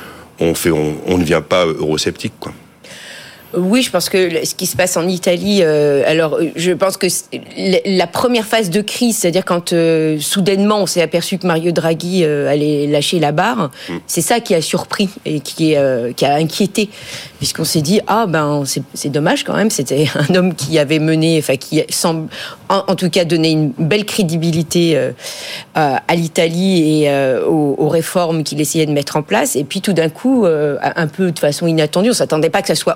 on fait, on, on ne vient pas eurosceptique, quoi. Oui, je pense que ce qui se passe en Italie, euh, alors je pense que la première phase de crise, c'est-à-dire quand euh, soudainement on s'est aperçu que Mario Draghi euh, allait lâcher la barre, mmh. c'est ça qui a surpris et qui, euh, qui a inquiété, puisqu'on s'est dit ah ben c'est, c'est dommage quand même, c'était un homme qui avait mené, enfin qui semble en, en tout cas donner une belle crédibilité euh, à l'Italie et euh, aux, aux réformes qu'il essayait de mettre en place, et puis tout d'un coup, euh, un peu de façon inattendue, on s'attendait pas que ça soit aussi rapide.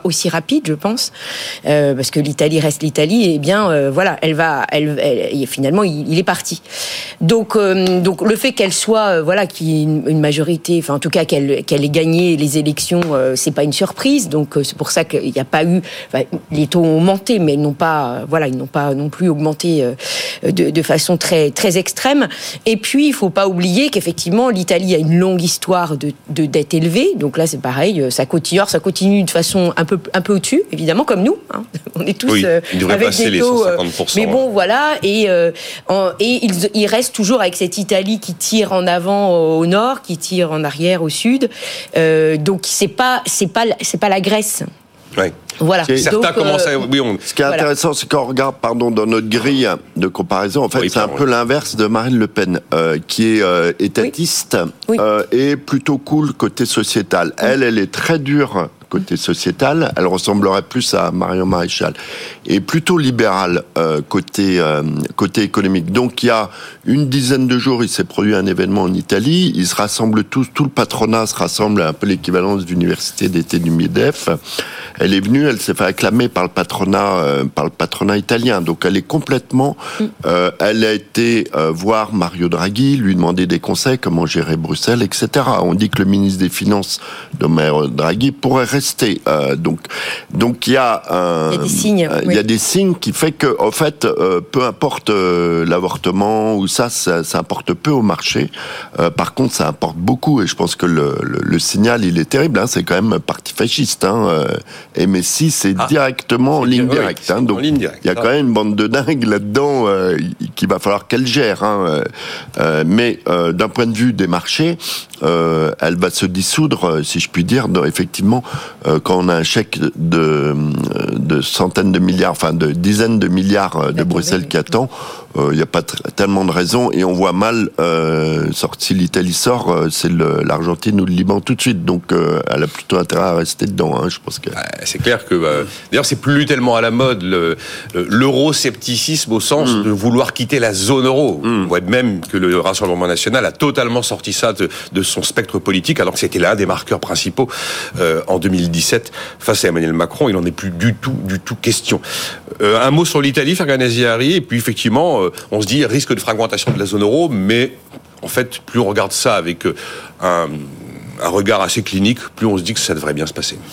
rapide, je pense, euh, parce que l'Italie reste l'Italie. Et bien, euh, voilà, elle va, elle, elle finalement, il, il est parti. Donc, euh, donc le fait qu'elle soit, euh, voilà, qu'il y ait une, une majorité, enfin en tout cas qu'elle, qu'elle ait gagné les élections, euh, c'est pas une surprise. Donc euh, c'est pour ça qu'il n'y a pas eu, enfin, les taux ont augmenté, mais ils n'ont pas, euh, voilà, ils n'ont pas non plus augmenté euh, de, de façon très très extrême. Et puis il faut pas oublier qu'effectivement l'Italie a une longue histoire de, de dette élevée. Donc là c'est pareil, ça continue, ça continue de façon un peu un peu au-dessus, évidemment comme nous. Hein. On est tous oui, euh, avec passer des taux. Les cent cinquante pour cent, mais bon, ouais. voilà, et euh, en, et il, il reste toujours avec cette Italie qui tire en avant au nord, qui tire en arrière au sud. Euh, donc c'est pas c'est pas c'est pas la Grèce. Ouais. Voilà. Certains donc, commencent à... Oui, on... Ce qui est voilà. intéressant, c'est qu'on regarde, pardon, dans notre grille de comparaison, en fait, oui, c'est un pardon. peu l'inverse de Marine Le Pen, euh, qui est euh, étatiste oui. Oui. Euh, et plutôt cool côté sociétal. Oui. Elle, elle est très dure côté sociétal, elle ressemblerait plus à Marion Maréchal, et plutôt libérale euh, côté euh, côté économique. Donc il y a une dizaine de jours, il s'est produit un événement en Italie, ils se rassemblent tous, tout le patronat se rassemble, un peu l'équivalence d'université d'été du MEDEF. Elle est venue, elle s'est fait acclamer par le patronat euh, par le patronat italien. Donc elle est complètement, euh, elle a été euh, voir Mario Draghi, lui demander des conseils, comment gérer Bruxelles, et cetera. On dit que le ministre des Finances de Mario Draghi pourrait rester. Euh, donc, donc il y a un, il y a des signes. Euh, oui. Il y a des signes qui fait que, en fait, euh, peu importe euh, l'avortement ou ça, ça, ça importe peu au marché. Euh, par contre, ça importe beaucoup, et je pense que le, le, le signal, il est terrible. Hein, c'est quand même un parti fasciste. Hein, euh, M S I, c'est ah, directement en ligne directe. Hein, donc, il y a quand même une bande de dingues là-dedans euh, qu'il va falloir qu'elle gère. Hein, euh, mais euh, d'un point de vue des marchés, euh, elle va se dissoudre, si je puis dire, dans, effectivement. Euh, quand on a un chèque de, de centaines de milliards, enfin de dizaines de milliards de Bruxelles qui attend, il euh, n'y a pas t- tellement de raisons, et on voit mal, euh, si l'Italie sort, euh, c'est le, l'Argentine ou le Liban tout de suite, donc euh, elle a plutôt intérêt à rester dedans, hein, je pense que... C'est clair que, euh, d'ailleurs c'est plus tellement à la mode le, l'euroscepticisme au sens mmh. de vouloir quitter la zone euro. Mmh. On voit même que le Rassemblement national a totalement sorti ça de, de son spectre politique, alors que c'était l'un des marqueurs principaux euh, en deux mille dix-sept face à Emmanuel Macron. Il n'en est plus du tout, du tout question. Euh, un mot sur l'Italie, Ferganesi Hari, et puis effectivement, euh, on se dit risque de fragmentation de la zone euro, mais en fait, plus on regarde ça avec euh, un, un regard assez clinique, plus on se dit que ça devrait bien se passer.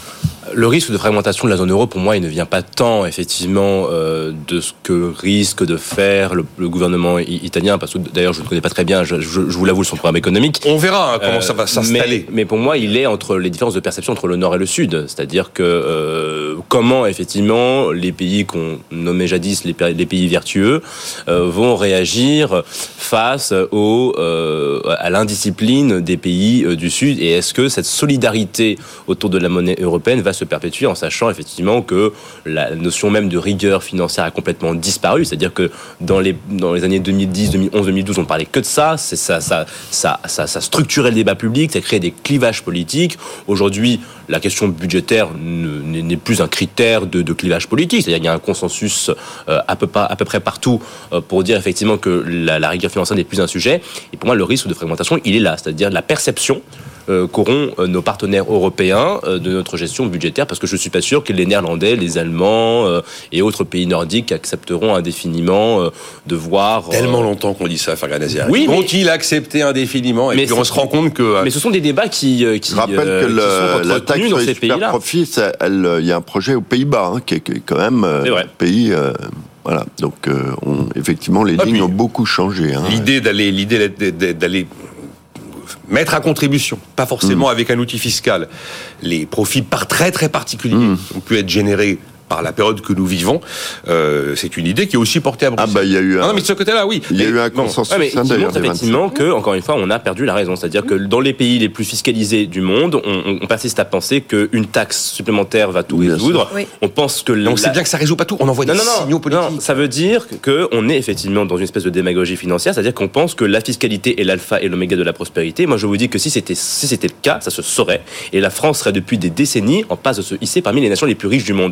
Le risque de fragmentation de la zone euro, pour moi, il ne vient pas tant, effectivement, euh, de ce que risque de faire le, le gouvernement italien, parce que d'ailleurs, je ne connais pas très bien, je, je, je vous l'avoue, son programme économique. On verra hein, comment euh, ça va s'installer. Mais, mais pour moi, il est entre les différences de perception entre le nord et le sud. C'est-à-dire que euh, comment, effectivement, les pays qu'on nommait jadis les, les pays vertueux euh, vont réagir face au, euh, à l'indiscipline des pays euh, du sud, et est-ce que cette solidarité autour de la monnaie européenne va se perpétuer, en sachant effectivement que la notion même de rigueur financière a complètement disparu. C'est-à-dire que dans les dans les années deux mille dix, deux mille onze, deux mille douze, on parlait que de ça. C'est ça, ça, ça, ça, ça structurait le débat public, ça créait des clivages politiques. Aujourd'hui, la question budgétaire ne, n'est plus un critère de, de clivage politique. C'est-à-dire qu'il y a un consensus euh, à peu à peu près partout euh, pour dire effectivement que la, la rigueur financière n'est plus un sujet. Et pour moi, le risque de fragmentation, il est là. C'est-à-dire la perception Euh, qu'auront euh, nos partenaires européens euh, de notre gestion budgétaire, parce que je ne suis pas sûr que les Néerlandais, les Allemands euh, et autres pays nordiques accepteront indéfiniment euh, de voir... Euh... Tellement longtemps qu'on dit ça, Ferganesi. Oui, vont-ils accepter indéfiniment? Et mais puis on se rend compte que... Mais ce sont des débats qui, qui, je rappelle euh, que le, qui sont la taxe dans sur ces les super pays-là. profits, il y a un projet aux Pays-Bas, hein, qui, est, qui est quand même euh, un pays... Euh, voilà, donc euh, on, effectivement, les ah, lignes ont beaucoup changé. Hein, l'idée d'aller... L'idée d'aller mettre à contribution, pas forcément mmh. avec un outil fiscal, les profits par très très particuliers mmh. qui ont pu être générés par la période que nous vivons, euh, c'est une idée qui est aussi portée à Bruxelles. Ah bah il y a eu un... Non, mais de ce côté-là, oui. Il y a mais, eu un consensus. Ouais, mais hein, qui montre effectivement que, encore une fois, on a perdu la raison. C'est-à-dire que dans les pays les plus fiscalisés du monde, on, on persiste à penser qu'une taxe supplémentaire va tout résoudre. Oui. On pense que... La... On sait bien que ça résout pas tout. On envoie non, des non, signaux politiques. Non, ça veut dire qu'on est effectivement dans une espèce de démagogie financière. C'est-à-dire qu'on pense que la fiscalité est l'alpha et l'oméga de la prospérité. Moi, je vous dis que si c'était, si c'était le cas, ça se saurait. Et la France serait depuis des décennies en passe de se hisser parmi les nations les plus riches du monde. Ce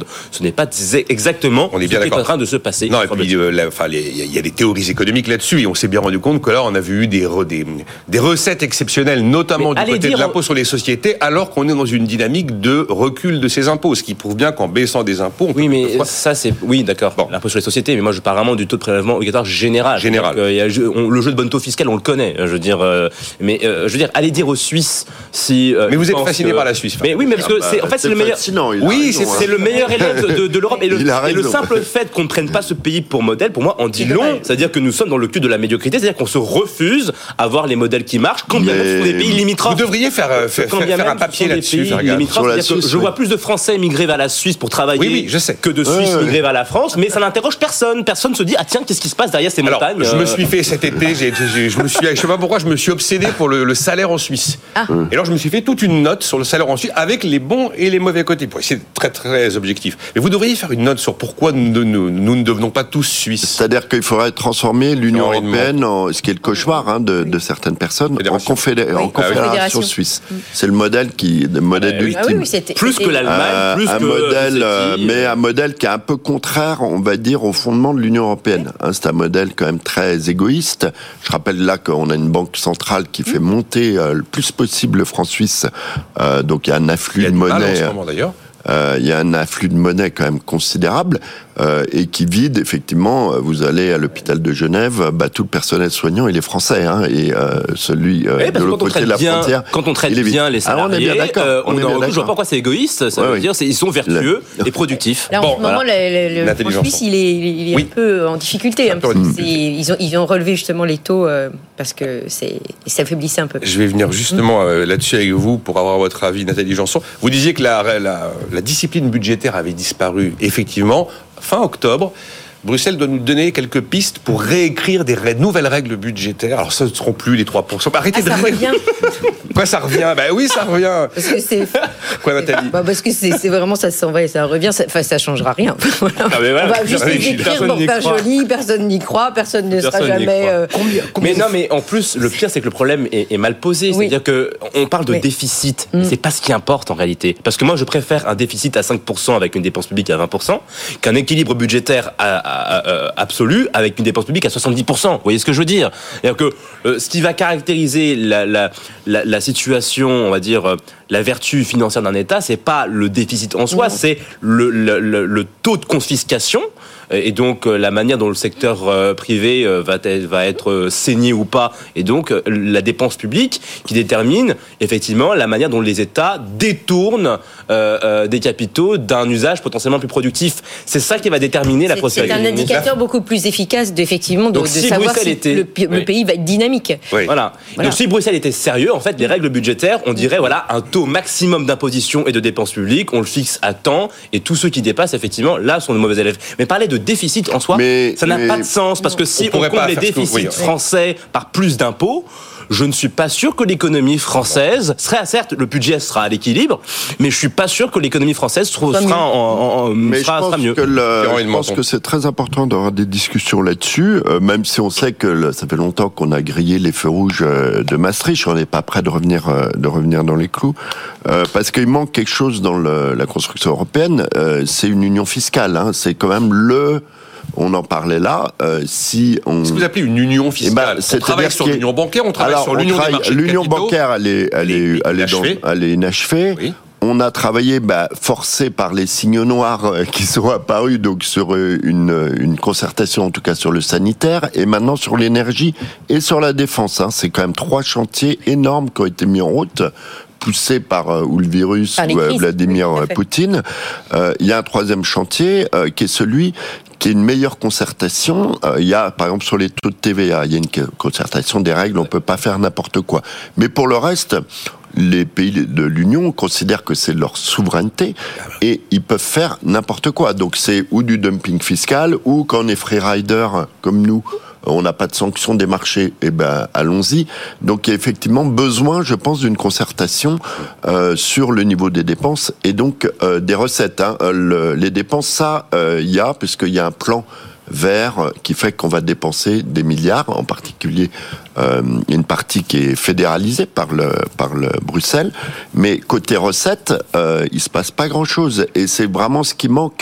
ce n'est pas exactement on est ce bien qui d'accord. est en train de se passer. Non, et puis euh, la, enfin, il y a des théories économiques là-dessus, et on s'est bien rendu compte que là, on avait eu des, re, des, des recettes exceptionnelles, notamment Mais du côté de l'impôt sur les sociétés, alors qu'on est dans une dynamique de recul de ces impôts, ce qui prouve bien qu'en baissant des impôts, on oui, peut mais fois... ça c'est oui, d'accord. Bon. L'impôt sur les sociétés, mais moi je parle vraiment du taux de prélèvement obligatoire général. Général. Il y a, on, le jeu de bonne taux fiscal, on le connaît. Je veux dire, euh, mais euh, je veux dire, allez dire aux Suisses si. Euh, mais vous êtes fasciné que... par la Suisse. Mais oui, mais parce que ah bah, c'est en fait c'est, c'est le meilleur. Oui, c'est, c'est le meilleur élève de, de l'Europe et le, et le simple fait qu'on ne prenne pas ce pays pour modèle, pour moi, en dit long. C'est-à-dire que nous sommes dans le cul de la médiocrité, c'est-à-dire qu'on se refuse à voir les modèles qui marchent, quand bien même ce sont des pays limitrophes. Vous devriez faire, faire, faire, faire un papier là-dessus. Je, je vois plus de Français migrer vers la Suisse pour travailler oui, oui, je sais. que de Suisses ouais, migrer vers la France, mais ça n'interroge personne. Personne se dit ah tiens, qu'est-ce qui se passe derrière ces Alors, montagnes. Je me suis fait cet été, j'ai, j'ai, je me suis, je sais pas pourquoi, je me suis obsédé pour le, le salaire en Suisse. Ah. Et alors je me suis fait toute une note sur le salaire en Suisse avec les bons et les mauvais côtés pour essayer d'être très très objectif. Mais vous devriez faire une note sur pourquoi nous, nous, nous ne devenons pas tous suisses. C'est-à-dire qu'il faudrait transformer l'Union européenne, en, ce qui est le cauchemar hein, de, de certaines personnes, en, confédé- oui. en confédération ah, suisse. Mmh. C'est le modèle qui, le modèle euh, ultime. Ah oui, oui, c'était, plus que l'Allemagne, euh, plus un que modèle, euh, mais un modèle qui est un peu contraire, on va dire, au fondement de l'Union européenne. Hein, c'est un modèle quand même très égoïste. Je rappelle là qu'on a une banque centrale qui fait monter euh, le plus possible le franc suisse. Euh, donc il y a un afflux de monnaie. Il y a du mal en ce moment d'ailleurs. Euh, il y a un afflux de monnaie quand même considérable euh, et qui vide effectivement. Vous allez à l'hôpital de Genève, bah, tout le personnel soignant il est français hein, et euh, celui euh, oui, de l'autre côté de la bien, frontière. Quand on traite bien les salariés, ah, on est bien d'accord. Euh, on, on est bien d'accord. Je vois pas pourquoi c'est égoïste. Ça ouais, veut oui. dire c'est, ils sont vertueux le... et productifs. Là en bon, ce moment voilà. le, le, le franc suisse il est, il est oui. un peu en difficulté. Hein, parce que ils ont ils ont relevé justement les taux euh, parce que c'est ça affaiblissait un peu. Je vais venir justement euh, là-dessus avec vous pour avoir votre avis, Nathalie Janson. Vous disiez que la, la la discipline budgétaire avait disparu. Effectivement, fin octobre, Bruxelles doit nous donner quelques pistes pour réécrire des règles, nouvelles règles budgétaires. Alors, ça ne seront plus les trois pour cent. Arrêtez ah, de ça revient. Quoi, ça revient Ben oui, ça revient. Parce que c'est. Quoi, Nathalie bah Parce que c'est, c'est vraiment ça s'en va et ça revient. Ça, enfin, ça changera rien. Voilà. Ah, mais voilà, on va juste les écrire pour faire joli. Personne n'y croit. Personne ne personne sera jamais. Euh... Combien, combien mais non, mais en plus, le pire, c'est que le problème est, est mal posé. Oui. C'est-à-dire que on parle de oui. déficit. Mm. C'est pas ce qui importe en réalité. Parce que moi, je préfère un déficit à cinq pour cent avec une dépense publique à vingt pour cent qu'un équilibre budgétaire à, à, à, à absolue avec une dépense publique à soixante-dix pour cent. Vous voyez ce que je veux dire ? C'est-à-dire que euh, ce qui va caractériser la, la, la, la situation, on va dire, euh, la vertu financière d'un État, c'est pas le déficit en soi, non. c'est le, le, le, le taux de confiscation et donc la manière dont le secteur euh, privé euh, va, être, va être euh, saigné ou pas, et donc euh, la dépense publique qui détermine effectivement la manière dont les États détournent euh, euh, des capitaux d'un usage potentiellement plus productif. C'est ça qui va déterminer la prospérité. C'est un indicateur beaucoup plus efficace d'effectivement de, de si savoir Bruxelles si était... le, le oui. pays va être dynamique. Oui. Voilà. voilà. Donc si Bruxelles était sérieux, en fait, les règles budgétaires, on dirait voilà un taux maximum d'imposition et de dépenses publiques, on le fixe à temps, et tous ceux qui dépassent effectivement là sont de mauvais élèves. Mais parler de déficit en soi, mais, ça n'a mais... pas de sens parce que si on, on compte les déficits oui. français par plus d'impôts, je ne suis pas sûr que l'économie française serait, certes, le budget sera à l'équilibre, mais je suis pas sûr que l'économie française sera, sera, en, en, mais sera, je pense sera mieux. Que le, je pense que c'est très important d'avoir des discussions là-dessus, euh, même si on sait que le, ça fait longtemps qu'on a grillé les feux rouges de Maastricht, on n'est pas prêt de revenir, euh, de revenir dans les clous, euh, parce qu'il manque quelque chose dans le, la construction européenne, euh, c'est une union fiscale, hein, c'est quand même le... On en parlait là. Euh, si on... Ce que vous appelez une union fiscale, eh ben, on travaille sur l'union bancaire, on travaille Alors, sur l'union travaille, des marchés l'union de capitaux. bancaire, elle est, elle est, elle est, dans, elle est inachevée. Oui. On a travaillé, bah, forcé par les signaux noirs euh, qui sont apparus, donc sur euh, une, une concertation, en tout cas sur le sanitaire, et maintenant sur l'énergie et sur la défense. Hein. C'est quand même trois chantiers énormes qui ont été mis en route, poussé par euh, ou le virus ou euh, Vladimir oui, Poutine. Euh, il y a un troisième chantier euh, qui est celui qui est une meilleure concertation. Euh, il y a, par exemple, sur les taux de T V A, il y a une concertation des règles, on peut pas faire n'importe quoi. Mais pour le reste, les pays de l'Union considèrent que c'est leur souveraineté et ils peuvent faire n'importe quoi. Donc c'est ou du dumping fiscal, ou quand on est freerider comme nous, on n'a pas de sanction des marchés, eh ben allons-y. Donc il y a effectivement besoin, je pense, d'une concertation euh, sur le niveau des dépenses et donc euh, des recettes. Hein. Le, les dépenses, ça, euh, il y a, puisqu'il y a un plan vert qui fait qu'on va dépenser des milliards, en particulier euh, une partie qui est fédéralisée par le par le Bruxelles, mais côté recettes, euh, il se passe pas grand-chose et c'est vraiment ce qui manque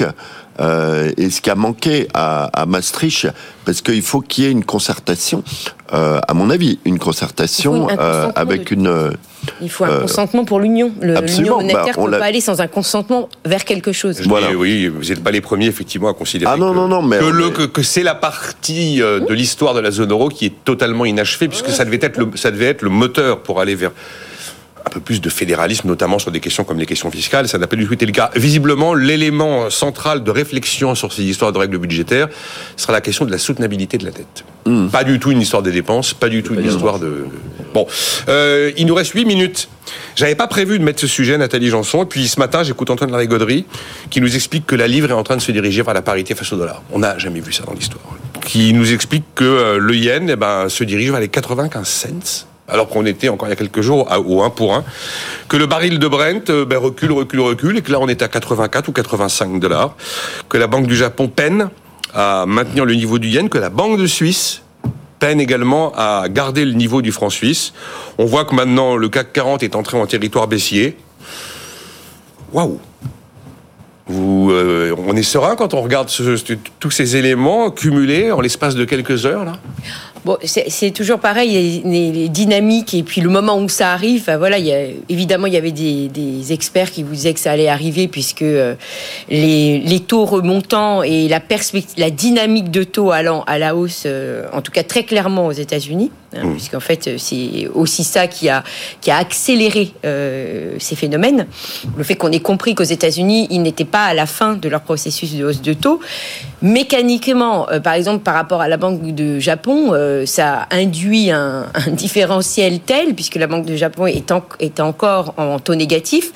Euh, et ce qui a manqué à, à Maastricht, parce qu'il faut qu'il y ait une concertation, euh, à mon avis, une concertation euh, avec de... une... Il faut un euh, consentement pour l'Union. Le, l'Union monétaire ne bah, peut pas aller sans un consentement vers quelque chose. Voilà. Et oui, vous n'êtes pas les premiers, effectivement, à considérer ah, non, que, non, non, mais que, le, est... que, que c'est la partie euh, de l'histoire de la zone euro qui est totalement inachevée, puisque ça devait être le, ça devait être le moteur pour aller vers un peu plus de fédéralisme, notamment sur des questions comme les questions fiscales. Ça n'a pas du tout été le cas. Visiblement, l'élément central de réflexion sur ces histoires de règles budgétaires sera la question de la soutenabilité de la dette. Mmh. Pas du tout une histoire des dépenses, pas du tout une histoire de... Bon, euh, il nous reste huit minutes. J'avais pas prévu de mettre ce sujet, Nathalie Janson, et puis ce matin, j'écoute Antoine Larigauderie qui nous explique que la livre est en train de se diriger vers la parité face au dollar. On n'a jamais vu ça dans l'histoire. Qui nous explique que euh, le yen eh ben, se dirige vers les quatre-vingt-quinze cents, alors qu'on était encore il y a quelques jours au un pour un, que le baril de Brent euh, ben, recule, recule, recule, et que là on est à quatre-vingt-quatre ou quatre-vingt-cinq dollars, que la Banque du Japon peine à maintenir le niveau du yen, que la Banque de Suisse peine également à garder le niveau du franc suisse. On voit que maintenant le C A C quarante est entré en territoire baissier. Waouh! Vous, euh, on est serein quand on regarde ce, ce, tous ces éléments cumulés en l'espace de quelques heures, là? Bon, c'est, c'est toujours pareil, les, les dynamiques et puis le moment où ça arrive. Enfin, voilà, il y a, évidemment, il y avait des, des experts qui vous disaient que ça allait arriver puisque euh, les, les taux remontants et la perspective, la dynamique de taux allant à la hausse, euh, en tout cas très clairement aux États-Unis, hein, mmh. puisqu'en fait, c'est aussi ça qui a qui a accéléré euh, ces phénomènes. Le fait qu'on ait compris qu'aux États-Unis, ils n'étaient pas à la fin de leur processus de hausse de taux. Mécaniquement, euh, par exemple, par rapport à la Banque de Japon, euh, ça induit un, un différentiel tel, puisque la Banque de Japon est, en, est encore en taux négatif,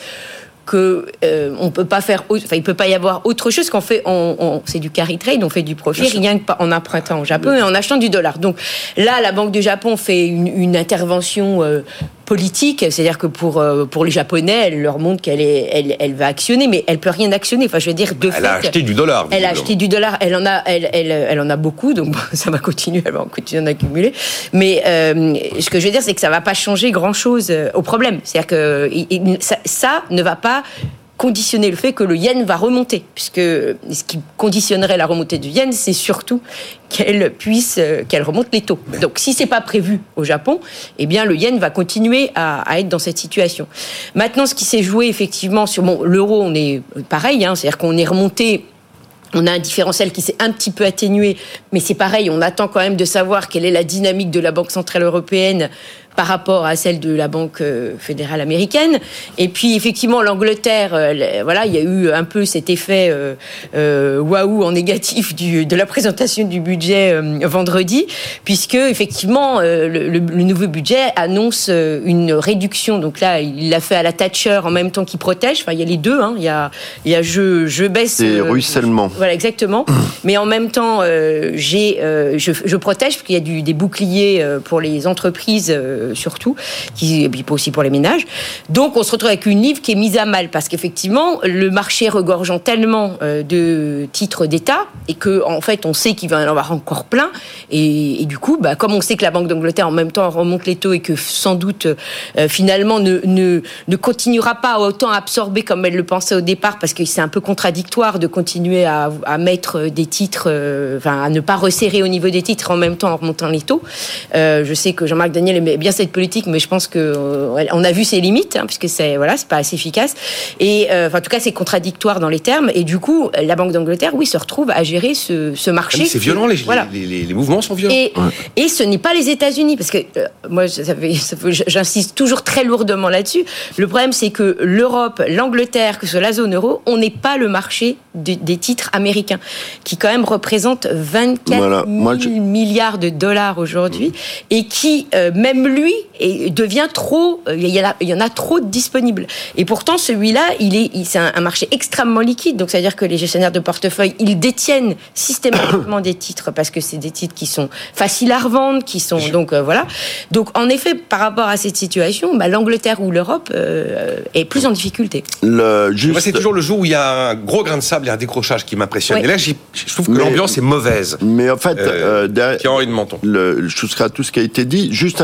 que euh, on peut pas faire, enfin il peut pas y avoir autre chose qu'on fait. On, on, c'est du carry trade, on fait du profit rien qu'en empruntant au Japon et en achetant du dollar. Donc là, la Banque du Japon fait une, une intervention euh, politique, c'est-à-dire que pour euh, pour les Japonais, elle leur montre qu'elle est, elle, elle va actionner, mais elle peut rien actionner. Enfin, je veux dire, de elle fait, a acheté du dollar. Elle a acheté du dollar. Elle en a, elle, elle, elle en a beaucoup, donc ça va continuer. Elle va continuer d'en accumuler. Mais euh, ce que je veux dire, c'est que ça va pas changer grand-chose au problème. C'est-à-dire que ça, ça ne va pas conditionner le fait que le yen va remonter, puisque ce qui conditionnerait la remontée du yen, c'est surtout qu'elle puisse, qu'elle remonte les taux. Donc, si c'est pas prévu au Japon, eh bien, le yen va continuer à, à être dans cette situation. Maintenant, ce qui s'est joué effectivement sur bon, l'euro, on est pareil, hein, c'est-à-dire qu'on est remonté. On a un différentiel qui s'est un petit peu atténué, mais c'est pareil, on attend quand même de savoir quelle est la dynamique de la Banque centrale européenne par rapport à celle de la Banque fédérale américaine. Et puis, effectivement, l'Angleterre, euh, voilà, il y a eu un peu cet effet euh, euh, waouh en négatif du, de la présentation du budget euh, vendredi, puisque, effectivement, euh, le, le, le nouveau budget annonce euh, une réduction. Donc là, il l'a fait à la Thatcher en même temps qu'il protège. Enfin, il y a les deux. Hein. Il y a, il y a je, je baisse... C'est euh, ruissellement. Voilà, exactement. Mais en même temps, euh, j'ai, euh, je, je protège, parce qu'il y a du, des boucliers euh, pour les entreprises, euh, surtout, qui, et puis aussi pour les ménages. Donc, on se retrouve avec une livre qui est mise à mal, parce qu'effectivement, le marché regorgeant tellement euh, de titres d'État, et que en fait, on sait qu'il va y en avoir encore plein, et, et du coup, bah, comme on sait que la Banque d'Angleterre, en même temps, remonte les taux, et que sans doute, euh, finalement, ne, ne, ne continuera pas à autant absorber comme elle le pensait au départ, parce que c'est un peu contradictoire de continuer à, à mettre des titres, euh, enfin, à ne pas resserrer au niveau des titres en même temps en remontant les taux. Euh, je sais que Jean-Marc Daniel aimait bien cette politique, mais je pense que euh, on a vu ses limites, hein, puisque c'est voilà, c'est pas assez efficace. Et euh, enfin, en tout cas, c'est contradictoire dans les termes. Et du coup, la Banque d'Angleterre, oui, se retrouve à gérer ce, ce marché. Mais c'est violent, les, voilà. les, les, les mouvements sont violents. Et, ouais. et ce n'est pas les États-Unis, parce que euh, moi, ça fait, ça fait, j'insiste toujours très lourdement là-dessus. Le problème, c'est que l'Europe, l'Angleterre, que ce soit la zone euro, on n'est pas le marché de, des titres américains, qui quand même représente vingt-quatre voilà. mille moi, je... milliards de dollars aujourd'hui, mmh. et qui, euh, même lui, et devient trop, il y, a, il y en a trop de disponibles. Et pourtant, celui-là, il est, il, c'est un, un marché extrêmement liquide. Donc, c'est-à-dire que les gestionnaires de portefeuille, ils détiennent systématiquement des titres parce que c'est des titres qui sont faciles à revendre, qui sont donc euh, voilà. Donc, en effet, par rapport à cette situation, bah, l'Angleterre ou l'Europe euh, est plus en difficulté. Le, juste... Moi, c'est toujours le jour où il y a un gros grain de sable et un décrochage qui m'impressionne. Ouais. Et là, je trouve que mais, l'ambiance est mauvaise. Mais en fait, euh, euh, derrière, Thierry de Menton. Le, je souscris à tout ce qui a été dit. Juste un petit point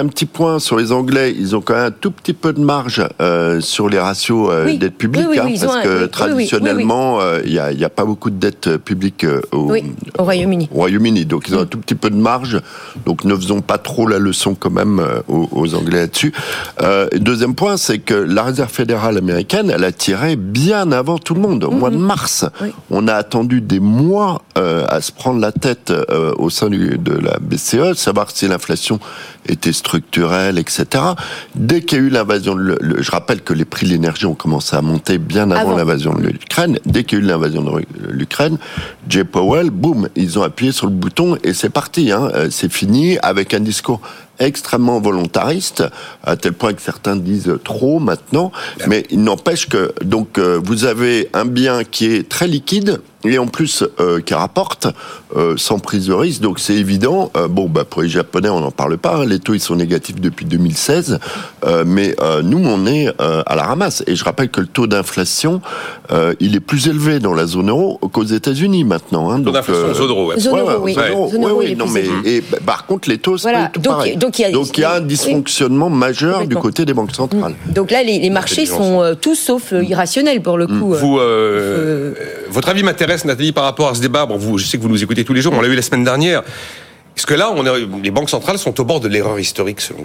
point sur les Anglais, ils ont quand même un tout petit peu de marge euh, sur les ratios euh, oui. dette publique, oui, oui, oui, hein, parce que un, traditionnellement, il oui, oui. n'y euh, a, a pas beaucoup de dette publique euh, au, oui, au Royaume-Uni. Au Royaume-Uni, donc ils ont un tout petit peu de marge, donc ne faisons pas trop la leçon quand même euh, aux, aux Anglais là-dessus. Euh, deuxième point, c'est que la Réserve fédérale américaine, elle a tiré bien avant tout le monde, au mm-hmm. mois de mars. Oui. On a attendu des mois euh, à se prendre la tête euh, au sein du, de la B C E, savoir si l'inflation était structurelle, et cetera. Dès qu'il y a eu l'invasion, de, le, je rappelle que les prix de l'énergie ont commencé à monter bien avant, avant. l'invasion de l'Ukraine. Dès qu'il y a eu l'invasion de l'Ukraine, Jay Powell, boum, ils ont appuyé sur le bouton et c'est parti. Hein. C'est fini avec un discours extrêmement volontariste, à tel point que certains disent trop maintenant, mais il n'empêche que donc vous avez un bien qui est très liquide et en plus euh, qui rapporte euh, sans prise de risque, donc c'est évident. Euh, bon, bah pour les Japonais, on n'en parle pas. Hein, les taux ils sont négatifs depuis deux mille seize, euh, mais euh, nous on est euh, à la ramasse. Et je rappelle que le taux d'inflation, euh, il est plus élevé dans la zone euro qu'aux États-Unis maintenant. Hein, le taux d'inflation euh, zone euro, ouais. Zone euro, oui. Zone euro, zone euro, oui, oui, non mais et, bah, par contre les taux, c'est voilà. tout donc, pareil. Donc il y a, donc, il y a un dysfonctionnement oui. majeur du côté des banques centrales. Donc là, les, les marchés sont euh, tous sauf euh, irrationnels pour le coup. Vous, euh, euh, votre avis m'intéresse, Nathalie, par rapport à ce débat. Bon, vous, je sais que vous nous écoutez tous les jours. On l'a eu la semaine dernière. Est-ce que là, on est, les banques centrales sont au bord de l'erreur historique, selon vous ?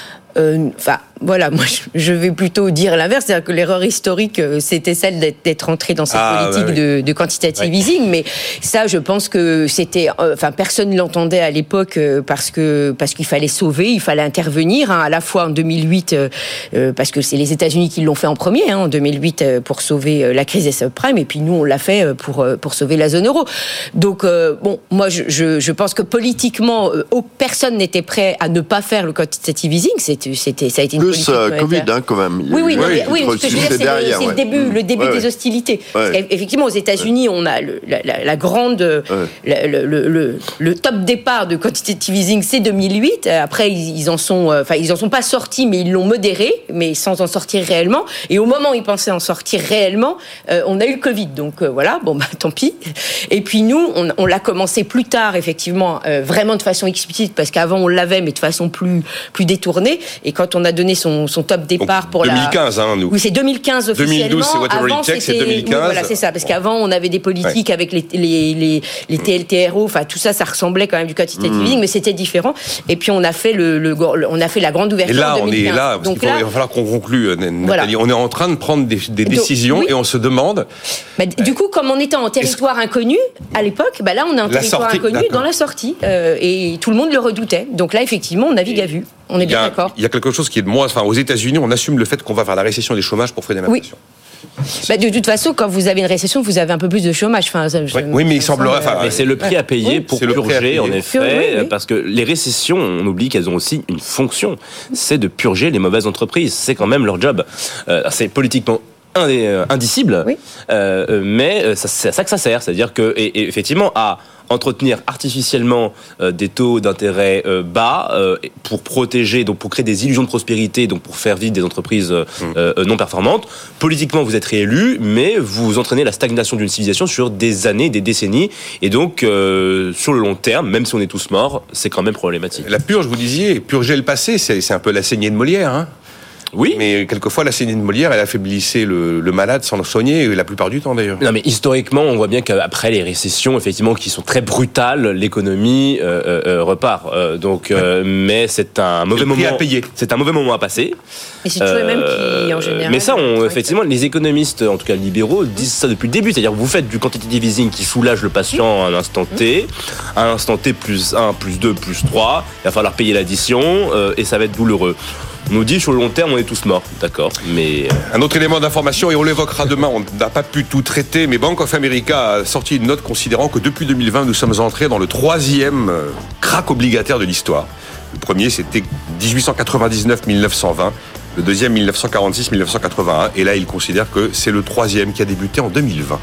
Enfin, euh, voilà, moi je vais plutôt dire l'inverse, c'est-à-dire que l'erreur historique, c'était celle d'être, d'être entré dans cette ah, politique bah oui. de, de quantitative ouais. easing, mais ça, je pense que c'était, enfin, personne ne l'entendait à l'époque parce que parce qu'il fallait sauver, il fallait intervenir, hein, à la fois en deux mille huit, euh, parce que c'est les États-Unis qui l'ont fait en premier, hein, en deux mille huit pour sauver la crise des subprimes, et puis nous on l'a fait pour pour sauver la zone euro. Donc euh, bon, moi je, je je pense que politiquement, euh, personne n'était prêt à ne pas faire le quantitative easing. C'était C'était, ça a été une plus euh, Covid, hein, quand même. Oui, oui, non, oui, oui, ce que je veux dire, c'est, derrière, le, c'est ouais. le début, le début ouais, des hostilités. Ouais. Parce qu'effectivement, aux États-Unis, ouais. on a le, la, la, la grande, ouais. le, le, le, le top départ de quantitative easing, c'est deux mille huit. Après, ils, ils en sont, enfin, ils en sont pas sortis, mais ils l'ont modéré, mais sans en sortir réellement. Et au moment où ils pensaient en sortir réellement, euh, on a eu le Covid. Donc euh, voilà, bon bah tant pis. Et puis nous, on, on l'a commencé plus tard, effectivement, euh, vraiment de façon explicite, parce qu'avant on l'avait, mais de façon plus plus détournée. Et quand on a donné son, son top départ donc, pour deux mille quinze, la... hein, nous. Oui, c'est deux mille quinze officiellement. deux mille douze, c'est Whatever It Takes, c'est deux mille quinze. Oui, voilà, c'est ça. Parce qu'avant, on avait des politiques ouais. avec les, les, les, les T L T R O. Enfin, tout ça, ça ressemblait quand même du quantitative mmh. easing, mais c'était différent. Et puis, on a fait, le, le, on a fait la grande ouverture et là, en deux mille quinze. On est là, donc là, il va falloir qu'on conclue, Nathalie. Voilà. On est en train de prendre des, des donc, décisions oui. et on se demande... Bah, du coup, comme on était en territoire inconnu à l'époque, bah là, on est en territoire sortie, inconnu d'accord. dans la sortie. Euh, et tout le monde le redoutait. Donc là, effectivement, on navigue à vue. On est bien a, d'accord. Il y a quelque chose qui est de moins... Enfin, aux États-Unis, on assume le fait qu'on va vers la récession des chômages pour freiner l'inflation. Oui. Bah de toute façon, quand vous avez une récession, vous avez un peu plus de chômage. Enfin, ça, oui, oui, mais il semblerait. Enfin, mais c'est le prix à payer oui, pour purger, en effet, oui, oui. parce que les récessions, on oublie qu'elles ont aussi une fonction, c'est de purger les mauvaises entreprises. C'est quand même leur job. Euh, c'est politiquement indicible, oui. euh, mais c'est à ça que ça sert. C'est-à-dire que, et, et effectivement, à entretenir artificiellement euh, des taux d'intérêt euh, bas euh, pour protéger, donc pour créer des illusions de prospérité, donc pour faire vivre des entreprises euh, mmh. euh, non performantes. Politiquement, vous êtes réélu, mais vous entraînez la stagnation d'une civilisation sur des années, des décennies, et donc euh, sur le long terme, même si on est tous morts, c'est quand même problématique. La purge, vous disiez, purger le passé, c'est, c'est un peu la saignée de Molière, hein. Oui. Mais quelquefois, la saignée de Molière, elle affaiblissait le, le malade sans le soigner, la plupart du temps d'ailleurs. Non, mais historiquement, on voit bien qu'après les récessions, effectivement, qui sont très brutales, l'économie euh, euh, repart. Euh, donc, euh, ouais. mais c'est un mauvais moment à payer. C'est un mauvais moment à passer. Et c'est toujours euh, les mêmes qui, en général. Mais ça, on, effectivement, les économistes, en tout cas libéraux, disent ça depuis le début. C'est-à-dire que vous faites du quantitative easing qui soulage le patient à un instant T, à un instant T plus un, plus deux, plus trois. Il va falloir payer l'addition euh, et ça va être douloureux. On nous dit sur le long terme, on est tous morts, d'accord. Mais un autre élément d'information, et on l'évoquera demain, on n'a pas pu tout traiter, mais Bank of America a sorti une note considérant que depuis deux mille vingt, nous sommes entrés dans le troisième krach obligataire de l'histoire. Le premier, c'était dix-huit cent quatre-vingt-dix-neuf à dix-neuf cent vingt. Le deuxième, dix-neuf cent quarante-six à dix-neuf cent quatre-vingt-un. Et là, il considère que c'est le troisième qui a débuté en deux mille vingt.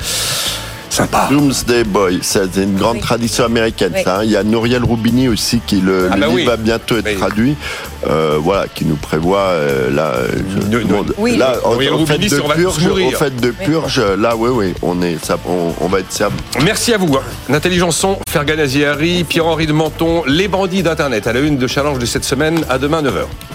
Sympa. Doomsday Boy, c'est une grande oui. tradition américaine. Oui. Ça, hein. Il y a Nouriel Roubini aussi qui le, ah le bah livre oui. va bientôt être oui. traduit. Euh, voilà, qui nous prévoit euh, là, je, no, no, oui. là au, au, fait de purge, au fait de purge, oui. là, oui, oui, on est, ça, on, on va être servi. Merci à vous, hein. Nathalie Janson, Fergan Aziari, Pierre-Henri de Menton, les bandits d'Internet à la une de Challenge de cette semaine. À demain neuf heures.